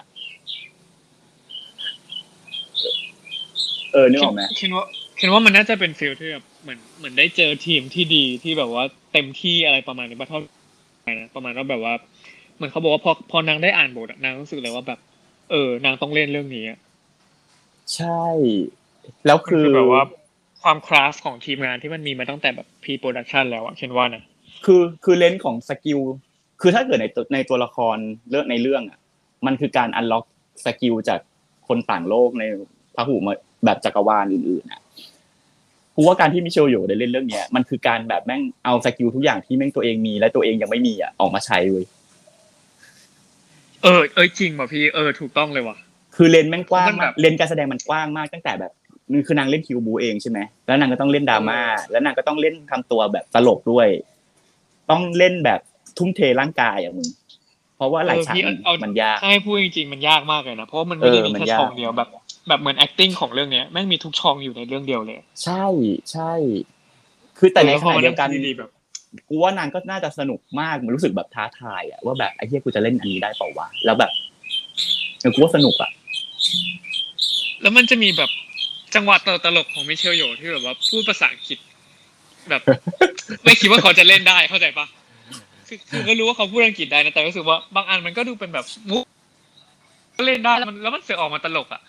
Speaker 3: นึกออกไหม
Speaker 2: คิดว่ามันน่าจะเป็นฟีลที่แบบเหมือนได้เจอทีมที่ดีที่แบบว่าเต็มที่อะไรประมาณนี้ป่ะเท่านะประมาณว่าแบบว่าเหมือนเขาบอกว่าพอนางได้อ่านบทนางรู้สึกเลยว่าแบบนางต้องเล่นเรื่องนี้
Speaker 3: ใช่แล้วคือ
Speaker 2: แบบว่าความคลาสของทีมงานที่มันมีมาตั้งแต่แบบพรีโปรดักชันแล้วเช่นว่านะ
Speaker 3: คือเลนส์ของสกิลคือถ้าเกิดในตัวละครในเรื่องอ่ะมันคือการอันล็อกสกิลจากคนต่างโลกในพหุแบบจักรวาลอื่นๆน่ะกูว่าการที่มิเชลโยได้เล่นเรื่องเนี้ยมันคือการแบบแม่งเอาสกิลทุกอย่างที่แม่งตัวเองมีและตัวเองยังไม่มีอ่ะออกมาใช้เว้ย
Speaker 2: จริงป่ะพี่ถูกต้องเลยว่ะ
Speaker 3: คือเลนแม่งกว้าง
Speaker 2: มันแบ
Speaker 3: มาก
Speaker 2: บ
Speaker 3: เลนการแสดงมันกว้างมากตั้งแต่แบบคือนางเล่นคิวบูเองใช่ไหมแล้วนางก็ต้องเล่นดราม่าแล้วนางก็ต้องเล่นทำตัวแบบตลกด้วยต้องเล่นแบบทุ่มเทร่างกายอย่างมึงเพราะว่าหลายฉากมันยาก
Speaker 2: ถ้าให้พูดจริงๆมันยากมากเลยนะเพราะมันไม่ได้มีแค่ช่องเดียวแบบเหมือน acting ของเรื่องเนี้ยแม่งมีทุกช่องอยู่ในเรื่องเดียวเลย
Speaker 3: ใช่ใช่คือแต่ในขณะเดียวกัน
Speaker 2: แบบ
Speaker 3: กูว่านางก็น่าจะสนุกมากมันรู้สึกแบบท้าทายอ่ะว่าแบบไอ้เหี้ยกูจะเล่นอันนี้ได้เปล่าวะแล้วแบบกูว่าสนุกอ่ะ
Speaker 2: แล้วมันจะมีแบบจังหวะตลกของมิเชลโยที่แบบว่าพูดภาษาอังกฤษแบบ ไม่คิดว่าเขาจะเล่นได้เข้าใจปะคือก็รู้ว่าเขาพูดอังกฤษได้นะแต่รู้สึกว่าบางอันมันก็ดูเป็นแบบมุกก็เล่นได้แล้วมันเสือกออกมาตลกอ่ะ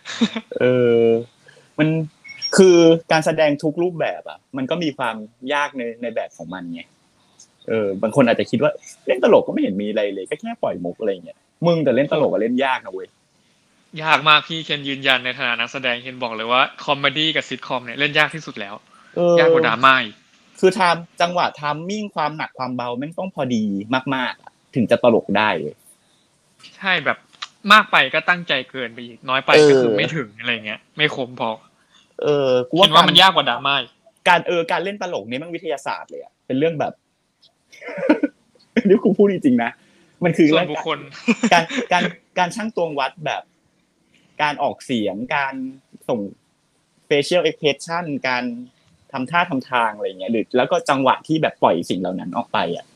Speaker 3: มันคือการแสดงทุกรูปแบบอ่ะมันก็มีความยากในแบบของมันไงบางคนอาจจะคิดว่าเล่นตลกก็ไม่เห็นมีอะไรเลยก็แค่ปล่อยมุกอะไรเงี้ยมึงแต่เล่นตลกก็เล่นยากนะเว้ย
Speaker 2: ยากมากพี่เคนยืนยันในฐานะนักแสดงเคนบอกเลยว่าคอมเมดี้กับซิทคอมเนี่ยเล่นยากที่สุดแล้วยากกว่าดราม่า
Speaker 3: คือจังหวะไทม์มิ่งความหนักความเบาแม่งต้องพอดีมากๆถึงจะตลกได้เลย
Speaker 2: ใช่แบบมากไปก็ตั้งใจเกินไปอีกน้อยไปก็คือไม่ถึงอะไรเงี้ยไม่คมพอ
Speaker 3: กูว่า
Speaker 2: มันยากกว่าดราม่า
Speaker 3: การเล่นตลกนี่มันวิทยาศาสตร์เลยอ่ะเป็นเรื่องแบบนี่กูพูดจริงๆนะมันคือ
Speaker 2: ส่วนบุคคล
Speaker 3: การชั่งตวงวัดแบบการออกเสียงการส่ง facial expression การทำท่าทำทางอะไรเงี้ยหรือแล้วก็จังหวะที่แบบปล่อยสิ่งเหล่านั้นออกไปอ่ะ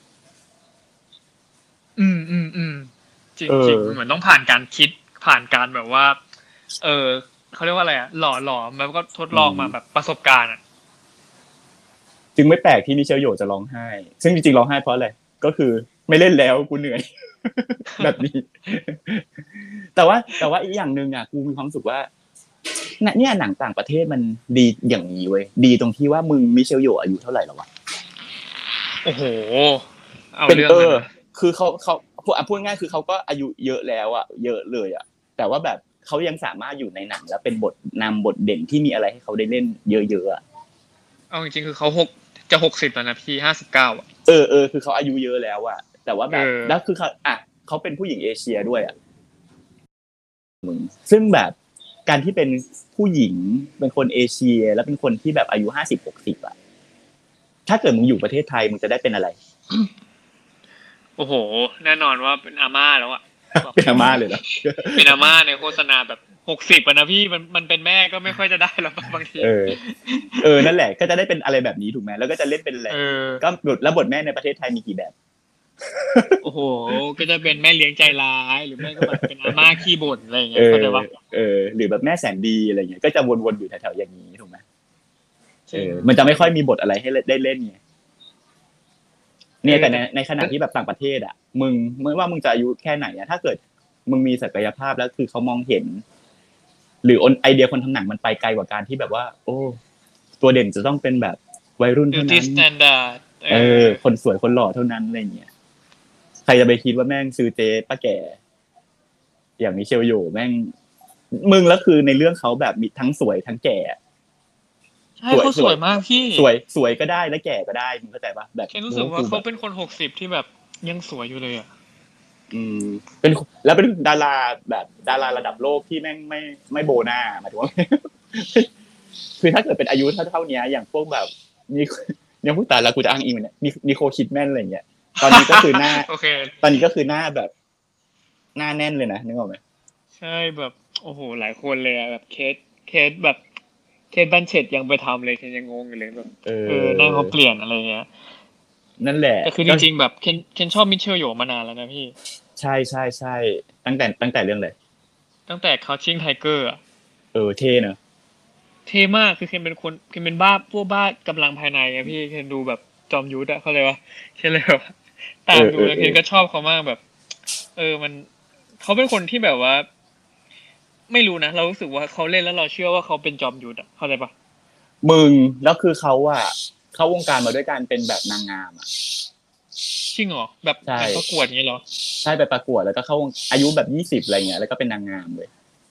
Speaker 2: จริงๆเหมือนต้องผ่านการคิดผ่านการแบบว่าเขาเรียกว่าอะไรอ่ะหล่อแล้วก็ทดลองมาแบบประสบการณ์อ่ะ
Speaker 3: จึงไม่แปลกที่มิเชลโยจะร้องไห้ซึ่งจริงๆร้องไห้เพราะอะไรก็คือไม่เล่นแล้วกูเหนื่อยแบบนี้แต่ว่าอีกอย่างนึงอ่ะกูมีความรู้สึกว่าเนี่ยหนังต่างประเทศมันดีอย่างนี้เว้ยดีตรงที่ว่ามึงมิเชลโยอายุเท่าไหร่แล้ววะ
Speaker 2: โอ้โหเอาเรื่อง
Speaker 3: คือเขาพูดง่ายคือเขาก็อายุเยอะแล้วอ่ะเยอะเลยอ่ะแต่ว่าแบบเขายังสามารถอยู่ในหนังแล้วเป็นบทนำบทเด่นที่มีอะไรให้เขาได้เล่นเยอะๆอ่ะ
Speaker 2: เอาจริงๆคือเขาจะ60แล้วนะพี่59อ่ะ
Speaker 3: คือเขาอายุเยอะแล้วอ่ะแต่ว่าแบบแล้วคือเขาเป็นผู้หญิงเอเชียด้วยอ่ะมึงซึ่งแบบการที่เป็นผู้หญิงเป็นคนเอเชียแล้วเป็นคนที่แบบอายุ50-60อ่ะถ้าเกิดมึงอยู่ประเทศไทยมึงจะได้เป็นอะไร
Speaker 2: โอ้โหแน่นอนว่าเป็นอาม่าแล้วอ่ะ
Speaker 3: เป็นอาม่าเลยเหรอ
Speaker 2: เป็นอาม่าในโฆษณาแบบ60อ่ะนะพี่มันเป็นแม่ก็ไม่ค่อยจะได้แล้วบางที
Speaker 3: นั่นแหละก็จะได้เป็นอะไรแบบนี้ถูกไหมแล้วก็จะเล่นเป็นอะไรก็บทแม่ในประเทศไทยมีกี่แบบ
Speaker 2: โอ้โหก็จะเป็นแม่เลี้ยงใจร้ายหรือแม่ก็แบบเป็นอาม่าขี้บ่นอะไรอย่างเงี้ยเข้าใจป่ะ
Speaker 3: หรือแบบแม่แสนดีอะไรเงี้ยก็จะวนๆอยู่แถวๆอย่างนี้ถูกไหมมันจะไม่ค่อยมีบทอะไรให้ได้เล่นไงเนี่ยแต่ในขณะที่แบบต่างประเทศอ่ะมึงไม่ว่ามึงจะอายุแค่ไหนอ่ะถ้าเกิดมึงมีศักยภาพแล้วคือเขามองเห็นหรือไอเดียคนทำหนังมันไปไกลกว่าการที่แบบว่าโอ้ตัวเด่นจะต้องเป็นแบบวัยรุ่นเท่านั้นคนสวยคนหล่อเท่านั้นอะไรเงี้ยใครจะไปคิดว่าแม่งซื้อเจ๊ป้าแก่อย่างมิเชลโยแม่งมึงแล้วคือในเรื่องเขาแบบมีทั้งสวยทั้งแก่
Speaker 2: ใช่เขาสวยมากพี่
Speaker 3: สวยก็ได้และแก่ก็ได้มึงเข้าใจป่ะแบบ
Speaker 2: รู้สึกว่าเขาเป็นคน60ที่แบบยังสวยอยู่เลยอ่ะ
Speaker 3: เป็นแล้วเป็นดาราแบบดาราระดับโลกที่แม่งไม่โบหน้าหมายถึงว่าคือถ้าเกิดเป็นอายุเท่านี้อย่างพวกแบบนี่ยังพูดตายแล้วกูจะอ้างอิงเนี่ยนิโคลคิดแมนอะไรเงี้ยตอนนี้ก็คือหน้าตอนนี้ก็คือหน้าแบบหน้าแน่นเลยนะนึกออกไหม
Speaker 2: ใช่แบบโอ้โหหลายคนเลยแบบเคสแบบเคสบันเชตยังไปทำเลยยังงงอยู่เลยแบบหน้าเขาเปลี่ยนอะไรเงี้ย
Speaker 3: นั่นแหละ
Speaker 2: แต่คือจริงๆแบบเคนชอบมิเชลโยมานานแล้วนะพี่
Speaker 3: ใช่ตั้งแต่เรื่องเลย
Speaker 2: ตั้งแต่ Crouching Tiger อ่ะ
Speaker 3: เท่เนอะ
Speaker 2: เท่มากคือเคนเป็นบ้าพวกบ้ากำลังภายในอะพี่เคนดูแบบจอมยุทธอะเขาเลยว่าเคนเลยแบบตามดูแล้วเคนก็ชอบเขามากแบบมันเขาเป็นคนที่แบบว่าไม่รู้นะเรารู้สึกว่าเขาเล่นแล้วเราเชื่อว่าเขาเป็นจอมยุทธอะเข้าใจปะ
Speaker 3: มึงแล้วคือเขาอะเข้าวงการมาด้วยการเป็นแบบนางงามอะ
Speaker 2: จริงเหรอแบบไปประกวดอย่างนี้เหรอ
Speaker 3: ใช่ไปประกวดแล้วก็เข้าอายุแบบ20อะไรเงี้ยแล้วก็เป็นนางงามเลย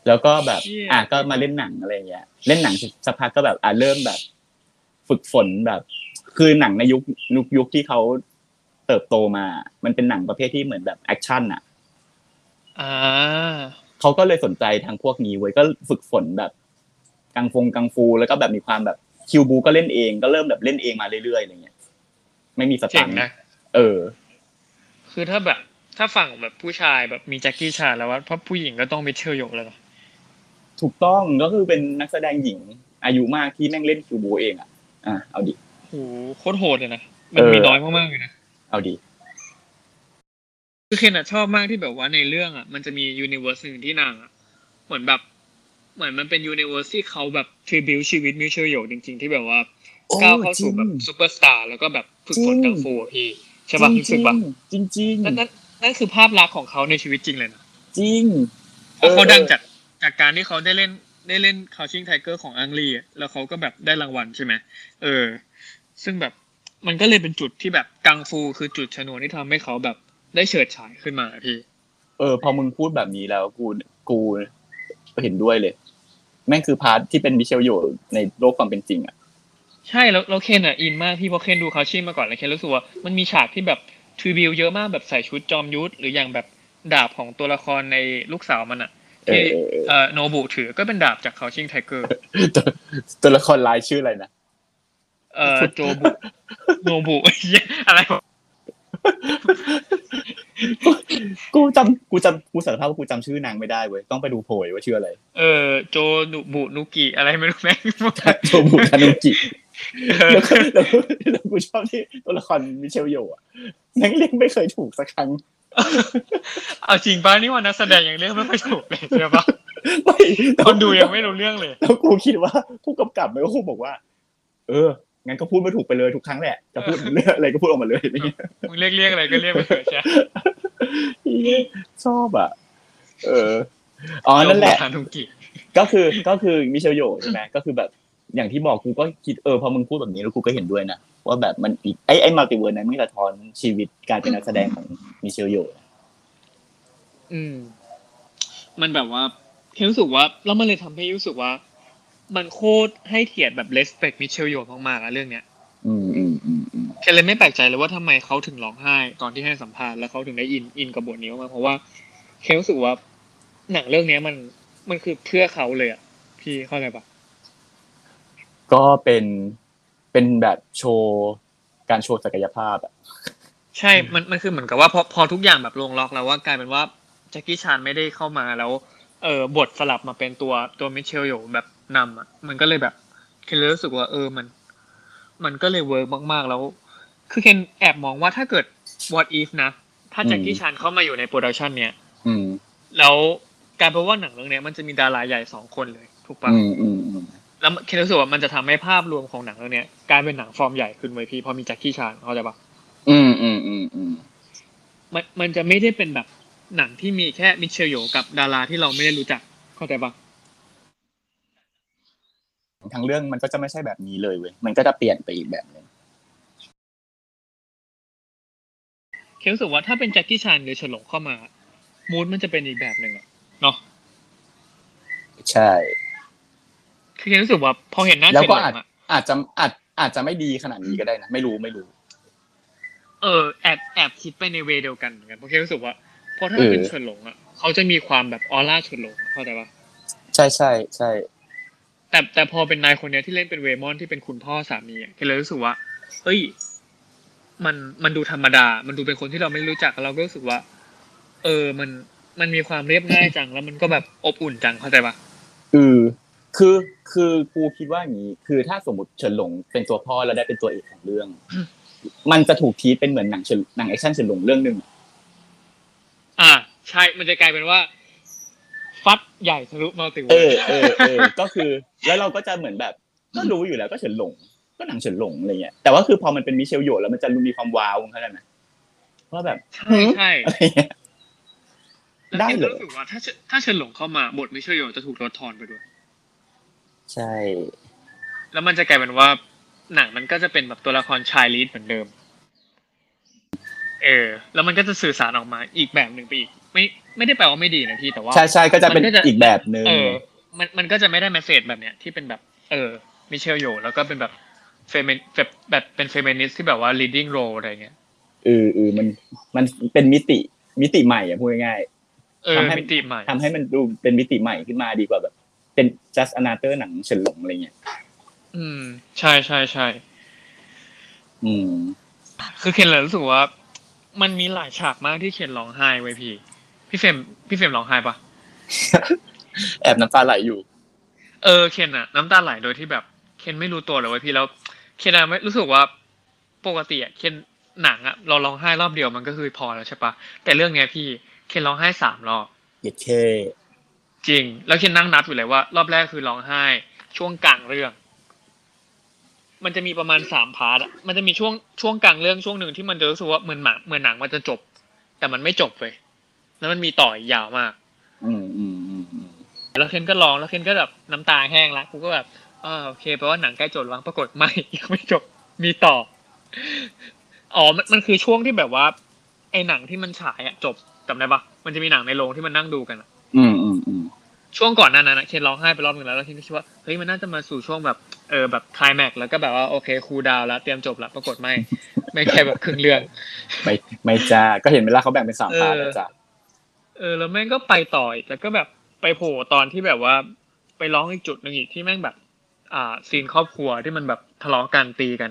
Speaker 3: แล้วก็แบบ
Speaker 2: เชี่ย
Speaker 3: ก็มาเล่นหนังอะไรเงี้ยเล่นหนังสักพักก็แบบเริ่มแบบฝึกฝนแบบ คือหนังในยุคที่เขาเติบโตมามันเป็นหนังประเภทที่เหมือนแบบแอคชั่นอ่ะ
Speaker 2: อ่า
Speaker 3: เขาก็เลยสนใจทางพวกนี้เว้ยก็ฝึกฝนแบบกังฟูแล้วก็แบบมีความแบบคิวบูก็เล่นเองก็เริ่มแบบเล่นเองมาเรื่อยๆอะไรเงี้ยไม่มีส
Speaker 2: เจ๋
Speaker 3: ตั
Speaker 2: ง
Speaker 3: นท์
Speaker 2: นะ
Speaker 3: คือ
Speaker 2: ถ้าฝั่งแบบผู้ชายแบบมีแจ็คกี้ชานแล้วว่าเพราะผู้หญิงก็ต้องมิเชลโยกแล้วเนอะ
Speaker 3: ถูกต้องก็คือเป็นนักแสดงหญิงอายุมากที่แม่งเล่นคิวบูเองเอาดิ
Speaker 2: โหโคตรโหดเลยนะมันมีน้อยมากๆเลยนะ
Speaker 3: เอาดิ
Speaker 2: คือเคนอะชอบมากที่แบบว่าในเรื่องอะมันจะมียูนิเวอร์สหนึ่งที่นางอะเหมือนมันเป็นยูนิเวอร์สที่เขาแบบทริบิวชีวิตมิเชลโยจริงๆที่แบบว่า
Speaker 3: โอ้
Speaker 2: ก้าวเข้าสู่
Speaker 3: จริง
Speaker 2: แบบซูเปอร์สตาร์แล้วก็แบบฝึกฝน
Speaker 3: จริง
Speaker 2: กังฟูอะพี่ใช่ป่ะรู้สึกป่ะ
Speaker 3: จริง
Speaker 2: นั่นคือภาพลักษณ์ของเขาในชีวิตจริงเลยนะ
Speaker 3: จริง
Speaker 2: เพราะเขาดังจากการที่เขาได้เล่น Crouching Tiger ของอังลีอะแล้วเขาก็แบบได้รางวัลใช่ไหมซึ่งแบบมันก็เลยเป็นจุดที่แบบกังฟูคือจุดชนวนที่ทำให้เขาแบบได้เฉิดฉายขึ้นมาอะพี่
Speaker 3: พอมึงพูดแบบนี้แล้วกูเห็นด้วยเลย แม่งคือพาร์ทที่เป็นมิเชลโยในโลกความเป็นจริงอ่ะ
Speaker 2: ใช่แล้วเคนอ่ะอินมากพี่เพราะเคนดูคาวชิมาก่อนแล้วเคนรู้สึกว่ามันมีฉากที่แบบทริบิวเยอะมากแบบใส่ชุดจอมยุทธหรืออย่างแบบดาบของตัวละครในลูกสาวมันอ่ะที่โนบุถือก็เป็นดาบจากคาวชิงไทเกอร์
Speaker 3: ตัวละครลายชื่ออะไรนะ
Speaker 2: โจบุโนบุอะไรวะ
Speaker 3: กูสารภาพว่ากูจำชื่อนางไม่ได้เว้ยต้องไปดูโพยว่าชื่ออะไร
Speaker 2: โจนุบุนุกิอะไรไม่รู้แม่ง
Speaker 3: โทบุทานุกิ
Speaker 2: เออ
Speaker 3: แล้วกูชอบที่ตัวละครมิเชลโยอ่ะแม่งเรียกไม่เคยถูกสักครั้ง
Speaker 2: เอาจริงป่ะนี่ว่านักแสดงยังเรียกไม่ค่อยถูกเลยใช่ปะ
Speaker 3: ไม่
Speaker 2: คนดูยังไม่รู้เรื่องเลย
Speaker 3: แล้วกูคิดว่าผู้กำกับมันก็คงบอกว่า งั้นก็พูดไม่ถูกไปเลยทุกครั้งแหละจะพูดเรื่องอะไรก็พูดออกมาเลยอะไรเงี้ย
Speaker 2: มึงเรียกอะไรก็เรียกไปเถอะใช่
Speaker 3: ชอบอ่ะนั่นแหละ
Speaker 2: โจบุทานุกิ
Speaker 3: ก็คือมิเชลโยใช่ไหมก็คือแบบอย่างที่บอกกูก็คิดพอมึงพูดแบบนี้แล้วกูก็เห็นด้วยนะว่าแบบมันอีกไอ้มัลติเวิร์สนั้นมันสะท้อนชีวิตการเป็นนักแสดงของมิเชลโย
Speaker 2: มันแบบว่าเคนรู้สึกว่าแล้วมันเลยทำให้รู้สึกว่า มันโคตรให้เกียรติแบบ respect มิเชลโยมากๆอะเรื่องเนี้ยเคนเลยไม่แปลกใจเลยว่าทำไมเขาถึงร้องไห้ตอนที่ให้สัมภาษณ์แล้วเขาถึงได้อินกับบทนี้มากเพราะว่าเคนรู้สึกว่าหนังเรื่องเนี้ยมันคือเพื่อเขาเลยอะพี่เข้าใจปะ
Speaker 3: ก็เป็นแบบการโชว์ศักยภาพอ่ะ
Speaker 2: ใช่ มันคือเหมือนกับว่าพอทุกอย่างแบบลงล็อกแล้วว่ากลายเป็นว่าแจ็คกี้ชานไม่ได้เข้ามาแล้วบทสลับมาเป็นตัวมิเชลโยแบบนำอ่ะมันก็เลยแบบเคนเลยรู้สึกว่ามันก็เลยเวิร์กมากๆแล้ว คือเคนแอบมองว่าถ้าเกิด what if นะถ้าแจ็คกี้ชานเข้ามาอยู่ในโปรดักชันเนี้ยแล้วกลายเป็นว่าหนังเรื่องเนี้ยมันจะมีดาราใหญ่2 คนเลยถูกปะแล้วเคนรู้สึกว่ามันจะทำให้ภาพรวมของหนังเรื่องเนี้ยกลายเป็นหนังฟอร์มใหญ่ขึ้นไว้พี่พอมีแจ็คกี้ชานเข้าใจปะมันจะไม่ได้เป็นแบบหนังที่มีแค่มิเชลโยกับดาราที่เราไม่ได้รู้จักเข้าใจปะ
Speaker 3: ทั้งเรื่องมันก็จะไม่ใช่แบบนี้เลยเว้ยมันก็จะเปลี่ยนไปอีกแบบนึง
Speaker 2: เคนรู้สึกว่าถ้าเป็นแจ็คกี้ชานหรือเฉินหลงเข้ามามูดมันจะเป็นอีกแบบหนึ่งอะเนาะ
Speaker 3: ใช่
Speaker 2: คือเคนรู้สึกว่าพอเห็นหน้า
Speaker 3: แล้ว
Speaker 2: เฉิน
Speaker 3: ก็
Speaker 2: หลงอะ
Speaker 3: อาจจะไม่ดีขนาดนี้ก็ได้นะไม่รู้
Speaker 2: แอบคิดไปในเวเดียวกันเหมือนกันเพราะเคนรู้สึกว่าพอถ้าเป็นเฉินหลงอะเขาจะมีความแบบออร่าเฉินหลงเข้าใจปะ
Speaker 3: ใช่
Speaker 2: แต่พอเป็นนายคนเนี้ยที่เล่นเป็นเวมอนที่เป็นคุณพ่อสามีอะเคนเลยรู้สึกว่าเฮ้ยมันดูธรรมดา มันดูเป็นคนที่เราไม่รู้จักแล้วเราก็รู้สึกว่ามันมีความเรียบง่ายจังแล้วมันก็แบบอบอุ่นจังเข้าใจปะ
Speaker 3: คือกูคิดว่าอย่างนี้คือถ้าสมมติเฉินหลงเป็นตัวพ่อแล้วได้เป็นตัวเอกของเรื่อง มันจะถูกทีเป็นเหมือนหนังแอคชั่นเฉินหลงเรื่องนึง
Speaker 2: ใช่มันจะกลายเป็นว่าฟัดใหญ่ทะลุมัลติเวิร์ส
Speaker 3: ก็คือแล้วเราก็จะเหมือนแบบก็รู้อยู่แล้วก็เฉินหลงก็หนังเฉินหลงอะไรเงี้ยแต่ว่าคือพอมันเป็นมิเชลโยแล้วมันจะมีความว้าวเข้าใจไหมว่าแบบ
Speaker 2: ใช่
Speaker 3: อะไรเงี้ย ได้เลย
Speaker 2: รู้สึกว่าถ้าเฉินหลงเข้ามาบทมิเชลโยจะถูกลดทอนไปด้วย
Speaker 3: ใช่
Speaker 2: แล้วมันจะกลายเป็นว่าหนังมันก็จะเป็นแบบตัวละครชายลีดเหมือนเดิมแล้วมันก็จะสื่อสารออกมาอีกแบบหนึ่งไปอีกไม่ได้แปลว่าไม่ดีนะพี่แต่ว่า
Speaker 3: ใช่ก็จะเป็นอีกแบบนึง
Speaker 2: มันก็จะไม่ได้เมสเสจแบบเนี้ยที่เป็นแบบมิเชลโยแล้วก็เป็นแบบแบบเป็นเฟมินิสต์ที่แบบว่า leading role อะไรเงี้ย
Speaker 3: มันเป็นมิติใหม่อ่ะพูดง่าย
Speaker 2: ๆทำให้มิติใหม่
Speaker 3: ทำให้มันดูเป็นมิติใหม่ขึ้นมาดีกว่าแบบเป็น just another หนังเฉินหลงอะไรเงี้ย
Speaker 2: ใช่คือเคนเลยรู้สึกว่ามันมีหลายฉากมากที่เคนร้องไห้ไว้พี่เฟรมร้องไห้ปะ
Speaker 3: แอบน้ำตาไหลอยู่
Speaker 2: เคนอะน้ำตาไหลโดยที่แบบเคนไม่รู้ตัวเลยเว้ยพี่แล้วเคนอะไม่รู้สึกว่าปกติอะเคนหนังอะเราร้องไห้รอบเดียวมันก็คือพอแล้วใช่ปะแต่เรื่องเนี้ยพี่เคนร้องไห้3 รอบ
Speaker 3: เย็ดเค
Speaker 2: จริงแล้วเคนนั่งนับอยู่เลยว่ารอบแรกคือร้องไห้ช่วงกลางเรื่องมันจะมีประมาณ3 พาร์ทอะมันจะมีช่วงกลางเรื่องช่วงหนึ่งที่มันจะรู้สึกว่าเหมือนหนังมันจะจบแต่มันไม่จบเลยแล้วมันมีต่อยาวมากแล้วเคนก็ร้องแล้วเคนก็แบบน้ำตาแห้งแล้วกูก็แบบโอเคแปลว่าหนังใกล้จบแล้วปรากฏไม่ยังไม่จบมีต่อมันคือช่วงที่แบบว่าไอ้หนังที่มันฉายอะจบจำได้ปะมันจะมีหนังในโรงที่มันนั่งดูกันช่วงก่อนหน้านั้นเคนร้องไห้ไปรอบนึงแล้วเคนก็คิดว่าเฮ้ยมันน่าจะมาสู่ช่วงแบบแบบไคลแม็กซ์แล้วก็แบบว่าโอเคคูลดาวน์แล้วเตรียมจบแล้วปรากฏไม่แค่แบบครึ่งเรื่อง
Speaker 3: ไม่จ้าก็เห็นเวลาเขาแบ่งเป็น3 พาร์ทแล้วจ้ะ
Speaker 2: แล้วแม่งก็ไปต่ออีกแล้วก็แบบไปโผล่ตอนที่แบบว่าไปร้องอีกจุดนึงอีกที่แม่งแบบซีนครอบครัวที่มันแบบทะเลาะกันตีกัน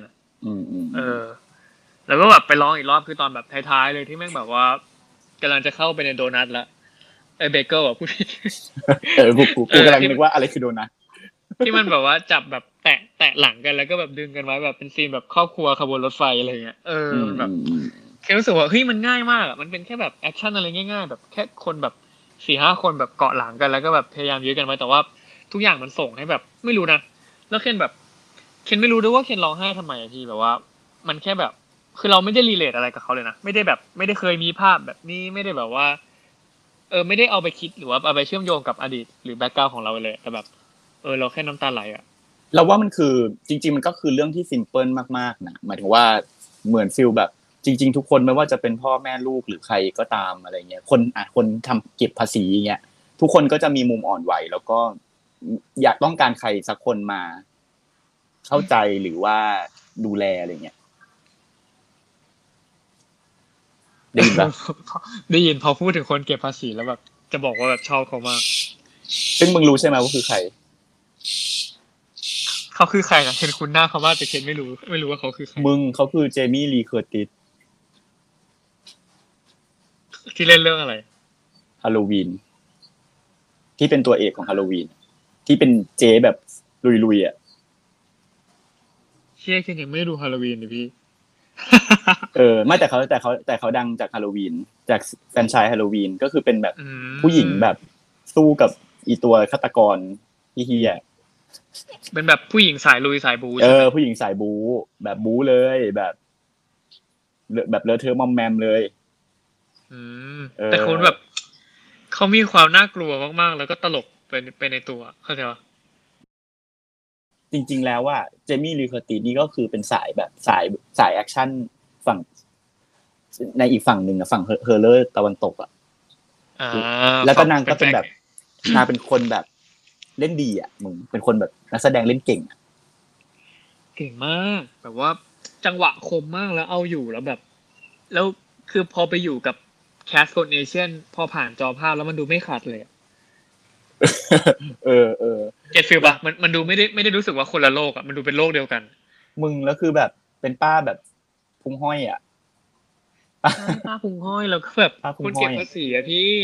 Speaker 2: แล้วก็แบบไปร้องอีกรอบคือตอนแบบท้ายๆเลยที่แม่งแบบว่ากำลังจะเข้าไปในโดนัทแล้วเบเกิลพูดผิด
Speaker 3: กูกำลังนึกว่าอะไรคือโดนัท
Speaker 2: ที่มันแบบว่าจับแบบแตะหลังกันแล้วก็แบบดึงกันไว้แบบเป็นซีนแบบครอบครัวขบวนรถไฟอะไรเงี้ยมันแบบแค่รู้สึกว่าเฮ้ยมันง่ายมากมันเป็นแค่แบบแอคชั่นอะไรง่ายๆแบบแค่คนแบบ4-5 คนแบบเกาะหลังกันแล้วก็แบบพยายามยื้อกันไว้แต่ว่าทุกอย่างมันส่งให้แบบไม่รู้นะแล้วเคนแบบเคนไม่รู้ด้วยว่าเคนร้องไห้ทำไมพี่แบบว่ามันแค่แบบคือเราไม่ได้รีเลทอะไรกับเขาเลยนะไม่ได้แบบไม่ได้เคยมีภาพแบบนี้ไม่ได้แบบว่าไม่ได้เอาไปคิดหรือว่าเอาไปเชื่อมโยงกับอดีตหรือแบ็คกราวด์ของเราเลยแต่แบบเราแค่น้ำตาไหลอ่ะ
Speaker 3: เราว่ามันคือจริงๆมันก็คือเรื่องที่ซิมเพิลมากๆนะหมายถึงว่าเหมือนฟีลแบบจริงๆทุกคนไม่ว่าจะเป็นพ่อแม่ลูกหรือใครก็ตามอะไรเงี้ยคนทำเก็บภาษีอย่างเงี้ยทุกคนก็จะมีมุมอ่อนไหวแล้วก็อยากต้องการใครสักคนมาเข้าใจหรือว่าดูแลอะไรเงี้ยได้ยินปะ
Speaker 2: ได้ยินพอพูดถึงคนเก็บภาษีแล้วแบบจะบอกว่าแบบชอบเขามาก
Speaker 3: ซึ่งมึงรู้ใช่ไหมว่าคือใคร
Speaker 2: เขาคือใครนะเคนคุ้นหน้าเขามากแต่เคนไม่รู้ว่าเขาคือใคร
Speaker 3: มึงเขาคือเจมี่ลีเคอร์ติส
Speaker 2: ที่เล่นเรื่องอะไร
Speaker 3: ฮาโลวีนที่เป็นตัวเอกของฮาโลวีนที่เป็นเจ๊แบบลุยๆอ่ะ
Speaker 2: เชี่ยเคนยังไม่ดูฮาโลวีนเลยพี่
Speaker 3: ไม่แต่เขาดังจากฮาโลวีนจากแฟรนไชส์ฮาโลวีนก็คือเป็นแบบผู้หญิงแบบสู้กับอีตัวฆาตกรเหี้ย
Speaker 2: เป็นแบบผู้หญิงสายลุยสายบู๊
Speaker 3: ผู้หญิงสายบู๊แบบบู๊เลยแบบเลอะเทอะมอมแมมเลย
Speaker 2: แต่คนแบบเขามีความน่ากลัวมากๆแล้วก็ตลกไปในตัวเข้าใจปะ
Speaker 3: จริงๆแล้วว่าเจมี่ลีเคอร์ติสนี่ก็คือเป็นสายแบบสายแอคชั่นฝั่งในอีกฝั่งหนึ่งอะฝั่งเฮอร์เรอร์ตะวันตกอะแล้วก็นางก็เป็นแบบนางเป็นคนแบบเล่นดีอ่ะมึงเป็นคนแบบนักแสดงเล่นเก่ง
Speaker 2: เก่งมากแบบว่าจังหวะคมมากแล้วเอาอยู่แล้วแบบแล้วคือพอไปอยู่กับแคสคนเอเชียนพอผ่านจอภาพแล้วมันดูไม่ขาดเลยเก็ตฟีลป่ะมันดูไม่ได้รู้สึกว่าคนละโลกอ่ะมันดูเป็นโลกเดียวกัน
Speaker 3: มึงแล้วคือแบบเป็นป้าแบบพุงห้อยอ่ะ
Speaker 2: ป้าพุงห้อยแล้วก็แบบคนเก็บภาษีอ่ะพี่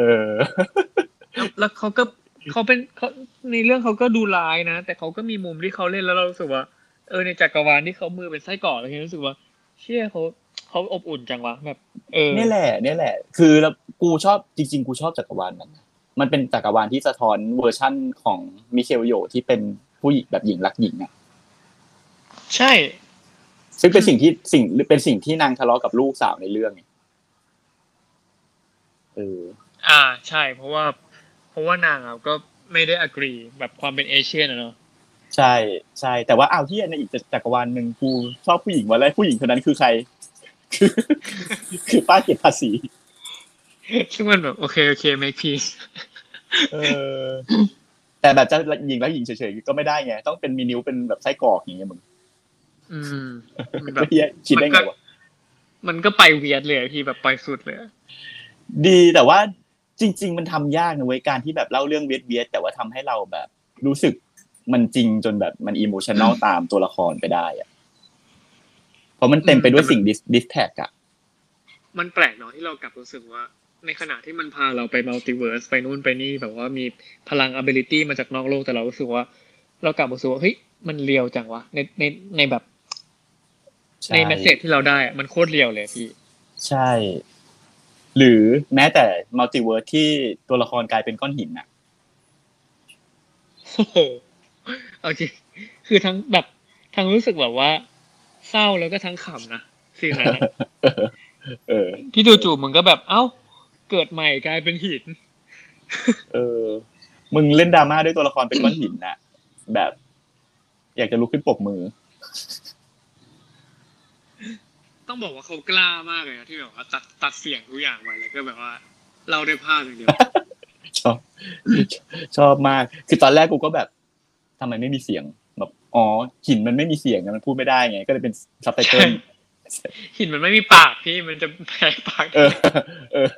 Speaker 2: แล้วเขาเป็นเขาในเรื่องเขาก็ดูร้ายนะแต่เขาก็มีมุมที่เขาเล่นแล้วเรารู้สึกว่าในจักรวาลที่เขามือเป็นไส้กรอกอะไรเงี้ยรู้สึกว่าเชี่ยเขาอบอุ่นจังวะแบบ
Speaker 3: นี่แหละคือแล้วกูชอบจริงๆกูชอบจักรวาลมันเป็นจักรวาลที่สะท้อนเวอร์ชั่นของมิเชลโยที่เป็นผู้หญิงแบบหญิงรักหญิงอ่ะ
Speaker 2: ใช่
Speaker 3: ซึ่งเป็นสิ่งที่นางทะเลาะกับลูกสาวในเรื่อง
Speaker 2: ใช่เพราะว่านางก็ไม่ได้ agree แบบความเป็นเอเชียนเนาะ
Speaker 3: ใช่แต่ว่าที่ในอีกจักรวาลนึงกูชอบผู้หญิงว่าแล้วผู้หญิงคนนั้นคือใครคือป้าเก็บภาษี
Speaker 2: ซึ่งมันแบบโอเคmake peace
Speaker 3: เออแต่แบบจะหญิงแล้วหญิงเฉยๆก็ไม่ได้ไงต้องเป็นมีนิ้วเป็นแบบไส้กรอกอย่างเงี้ยมึง
Speaker 2: อืมมันแบ
Speaker 3: ไม่
Speaker 2: บ
Speaker 3: คิด
Speaker 2: มันก็
Speaker 3: ได้ไงวะ
Speaker 2: มันก็ไปเวียดเลยอะพี่แบบไปสุดเลยอะ
Speaker 3: ดีแต่ว่าจริงๆมันทำยากนะเว้ยการที่แบบเล่าเรื่องเวียดแต่ว่าทำให้เราแบบรู้สึกมันจริงจนแบบมันอิโมชัน แนลตามตัวละครไปได้อะเพราะมันเต็มไปด้วยสิ่งดิสแท็กอะ
Speaker 2: มันแปลกเนาะที่เรากลับรู้สึกว่าในขณะที่มันพาเราไปมัลติเวิร์สไปนู่นไปนี่แบบว่ามีพลัง ability มาจากนอกโลกแต่เรารู้สึกว่าเรากลับรู้สึกว่าเฮ้ยมันเรียวจังวะในแบบ
Speaker 3: ใช่
Speaker 2: ในเมสเซจที่เราได้อะมันโคตรเรียวเลยพี่
Speaker 3: ใช่ หรือแม้แต่มัลติเวิร์สที่ตัวละครกลายเป็นก้อนหินอะ
Speaker 2: โอ้โหเอาจริงคือทั้งแบบทั้งรู้สึกแบบว่าเศร้าแล้วก็ทั้งขำนะซีนนั้นนะ
Speaker 3: เออ
Speaker 2: ที่จู่ๆมึงก็แบบเอ้าเกิดใหม่กลายเป็นหิน
Speaker 3: เออ มึงเล่นดราม่าด้วยตัวละครเป็นก้อนหินน่ะ แบบ อยากจะลุกขึ้นปรบมือ
Speaker 2: ต้องบอกว่าเขากล้ามากเลยนะที่แบบว่าตัดเสียงทุกอย่างไปแล้วก็แบบว่าเราได้ภาพอย่างเดียว
Speaker 3: ชอบชอบมาก คือตอนแรกกูก็แบบทำไมไม่มีเสียงแบบอ๋อหินมันไม่มีเสียงมันพูดไม่ได้ไงก็เลยเป็นซับไตเติล
Speaker 2: หินมันไม่มีปากพี่มันจะแพ้ปาก
Speaker 3: เออ เออ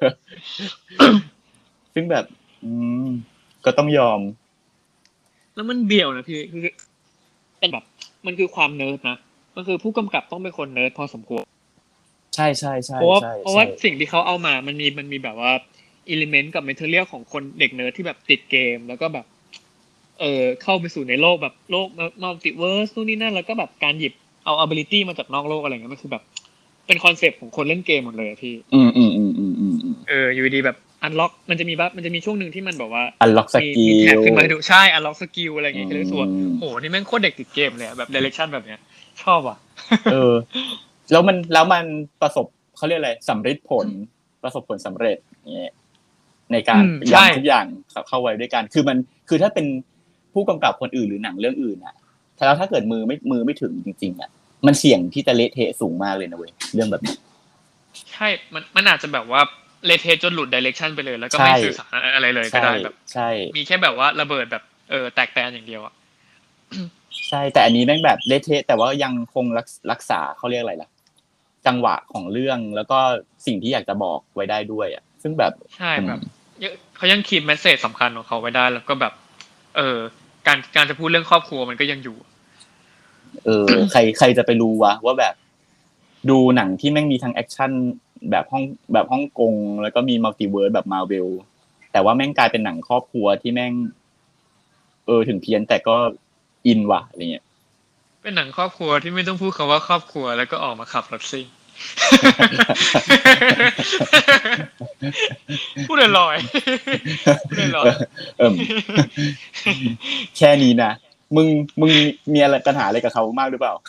Speaker 3: ซึ่งแบบ อืม ก็ต้องยอม
Speaker 2: แล้วมันเบี่ยวนะพี่คือเป็นแบบมันคือความเนิร์ดนะมันคือผู้กำกับต้องเป็นคนเนิร์ดพอสมควร
Speaker 3: ใช่ใช่ใช่
Speaker 2: เพราะว่า
Speaker 3: ใช่
Speaker 2: เพราะว่าสิ่งที่เขาเอามามันมีแบบว่าอิเลเมนต์กับเมเทอเรียลของคนเด็กเนิร์ดที่แบบติดเกมแล้วก็แบบเข้าไปสู่ในโลกแบบโลกมัลติเวิร์สนู่นนี่นั่นแล้วก็แบบการหยิบเอา ability มาจากนอกโลกอะไรเงี้ยมันคือแบบเป็นคอนเซปต์ของคนเล่นเกมหมดเลยอะพี่ อยู่ดีแบบอันล็อกมันจะมีช่วงหนึ่งที่มันแบบว่า
Speaker 3: อันล็อกสกิ
Speaker 2: มีแท็บ
Speaker 3: ล
Speaker 2: ขึ้นมาให้ดูใช่อันล็อกสกิลอะไรอย่างเงี้ยก็เลยรู้สึกว่าโหนี่แม่งโคตรเด็กติดเกมเลยอะแบบ direction แบบเนี้ยชอบว่ะ
Speaker 3: เออ แล้วมันประสบเขาเรียกอะไรสำเร็จผลประสบผลสำเร็จเงี้ยในการ
Speaker 2: ใช่
Speaker 3: ยำทุกอย่างเข้าไว้ด้วยกันคือถ้าเป็นผู้กำกับคนอื่นหรือหนังเรื่องอื่นอ่ะถ้าเกิดมือไม่ถึงจริงๆอ่ะมันเสี่ยงที่จะเละเทะสูงมากเลยนะเว้ยเรื่องแบบนี้
Speaker 2: ใช่มันอาจจะแบบว่าเลเทจนหลุด direction ไปเลยแล้วก็
Speaker 3: ใช่
Speaker 2: ไม่สื่อสารอะไรเลยก็
Speaker 3: ใช่
Speaker 2: ได้แบบ
Speaker 3: ใช่
Speaker 2: มีแค่แบบว่าระเบิดแบบแตกแตนอย่างเดียวอะ
Speaker 3: ใช่แต่อันนี้แม่งแบบเละเทะแต่ว่ายังคงรักษาเขาเรียกอะไรล่ะจังหวะของเรื่องแล้วก็สิ่งที่อยากจะบอกไว้ได้ด้วยอ่ะซึ่งแบบ
Speaker 2: ใช่แบบเขายังคีปเมสเซจสำคัญของเขาไว้ได้แล้วก็แบบเออการจะพูดเรื่องครอบครัวมันก็ยังอยู่
Speaker 3: ใครจะไปรู้วะว่าแบบดูหนังที่แม่งมีทั้งแอคชั่นแบบฮ่องกงแล้วก็มีมัลติเวิร์สแบบมาร์เวลแต่ว่าแม่งกลายเป็นหนังครอบครัวที่แม่งถึงเพี้ยนแต่ก็อินว่ะอะไรเงี้ย
Speaker 2: เป็นหนังครอบครัวที่ไม่ต้องพูดคำว่าครอบครัวแล้วก็ออกมาขับรถซิ่ง พูดลอยๆพูดลอย
Speaker 3: เอิ่มแค่นี้นะมึงมีอะไรปัญหาอะไรกับเขามากหรือเปล่า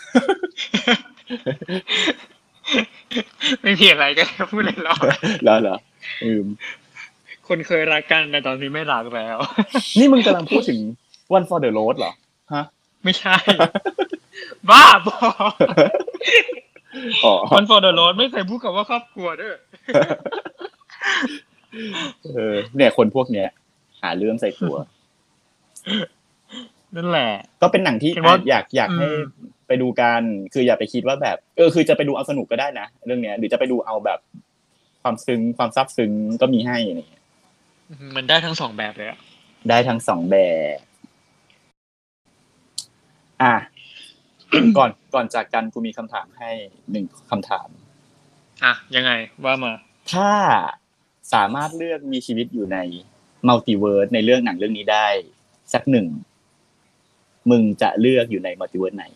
Speaker 2: ๆไม่มีอะไรก็พูดลอย
Speaker 3: เหรอ
Speaker 2: ๆคนเคยรักกันแต่ตอนนี้ไม่รักแล้ว
Speaker 3: นี่มึงกำลังพูดถึง One for the Road เหรอฮะ
Speaker 2: ไม่ใช่ บ้าบอ
Speaker 3: อ๋อ
Speaker 2: One for the road ไม่เคยพูดคำว่าครอบครัวเด้อ
Speaker 3: เนี่ยคนพวกเนี้ยหาเรื่องใส่ตัว
Speaker 2: นั่นแหละ
Speaker 3: ก็เป็นหนังที่
Speaker 2: เห็นว่า
Speaker 3: อยากให้ไปดูกันคืออย่าไปคิดว่าแบบคือจะไปดูเอาสนุกก็ได้นะเรื่องเนี้ยหรือจะไปดูเอาแบบความซึ้งความซาบซึ้งก็มีให้อะไรเงี้ย
Speaker 2: มันได้ทั้งสองแบบเลยอะ
Speaker 3: ได้ทั้งสองแบบอ่ะ ก่อนจากกันกูมีคำถามให้หนึ่งคำถาม
Speaker 2: อ่ะยังไงว่ามา
Speaker 3: ถ้าสามารถเลือกมีชีวิตอยู่ในมัลติเวิร์สในเรื่องหนังเรื่องนี้ได้สักหนึ่งมึงจะเลือกอยู่ในมัลติเวิร์สไหน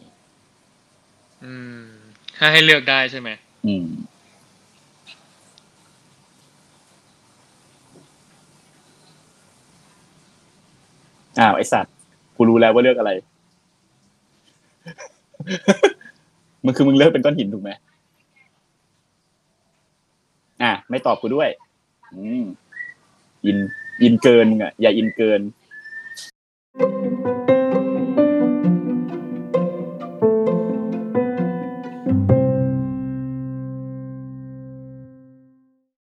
Speaker 2: ถ้าให้เลือกได้ใช่ไหม
Speaker 3: อ้าวไอสัตว์กูรู้แล้วว่าเลือกอะไร มึงเลือกเป็นก้อนหินถูกไหมไม่ตอบกูด้วยอินเกินมึงอ่ะอย่าอินเกิน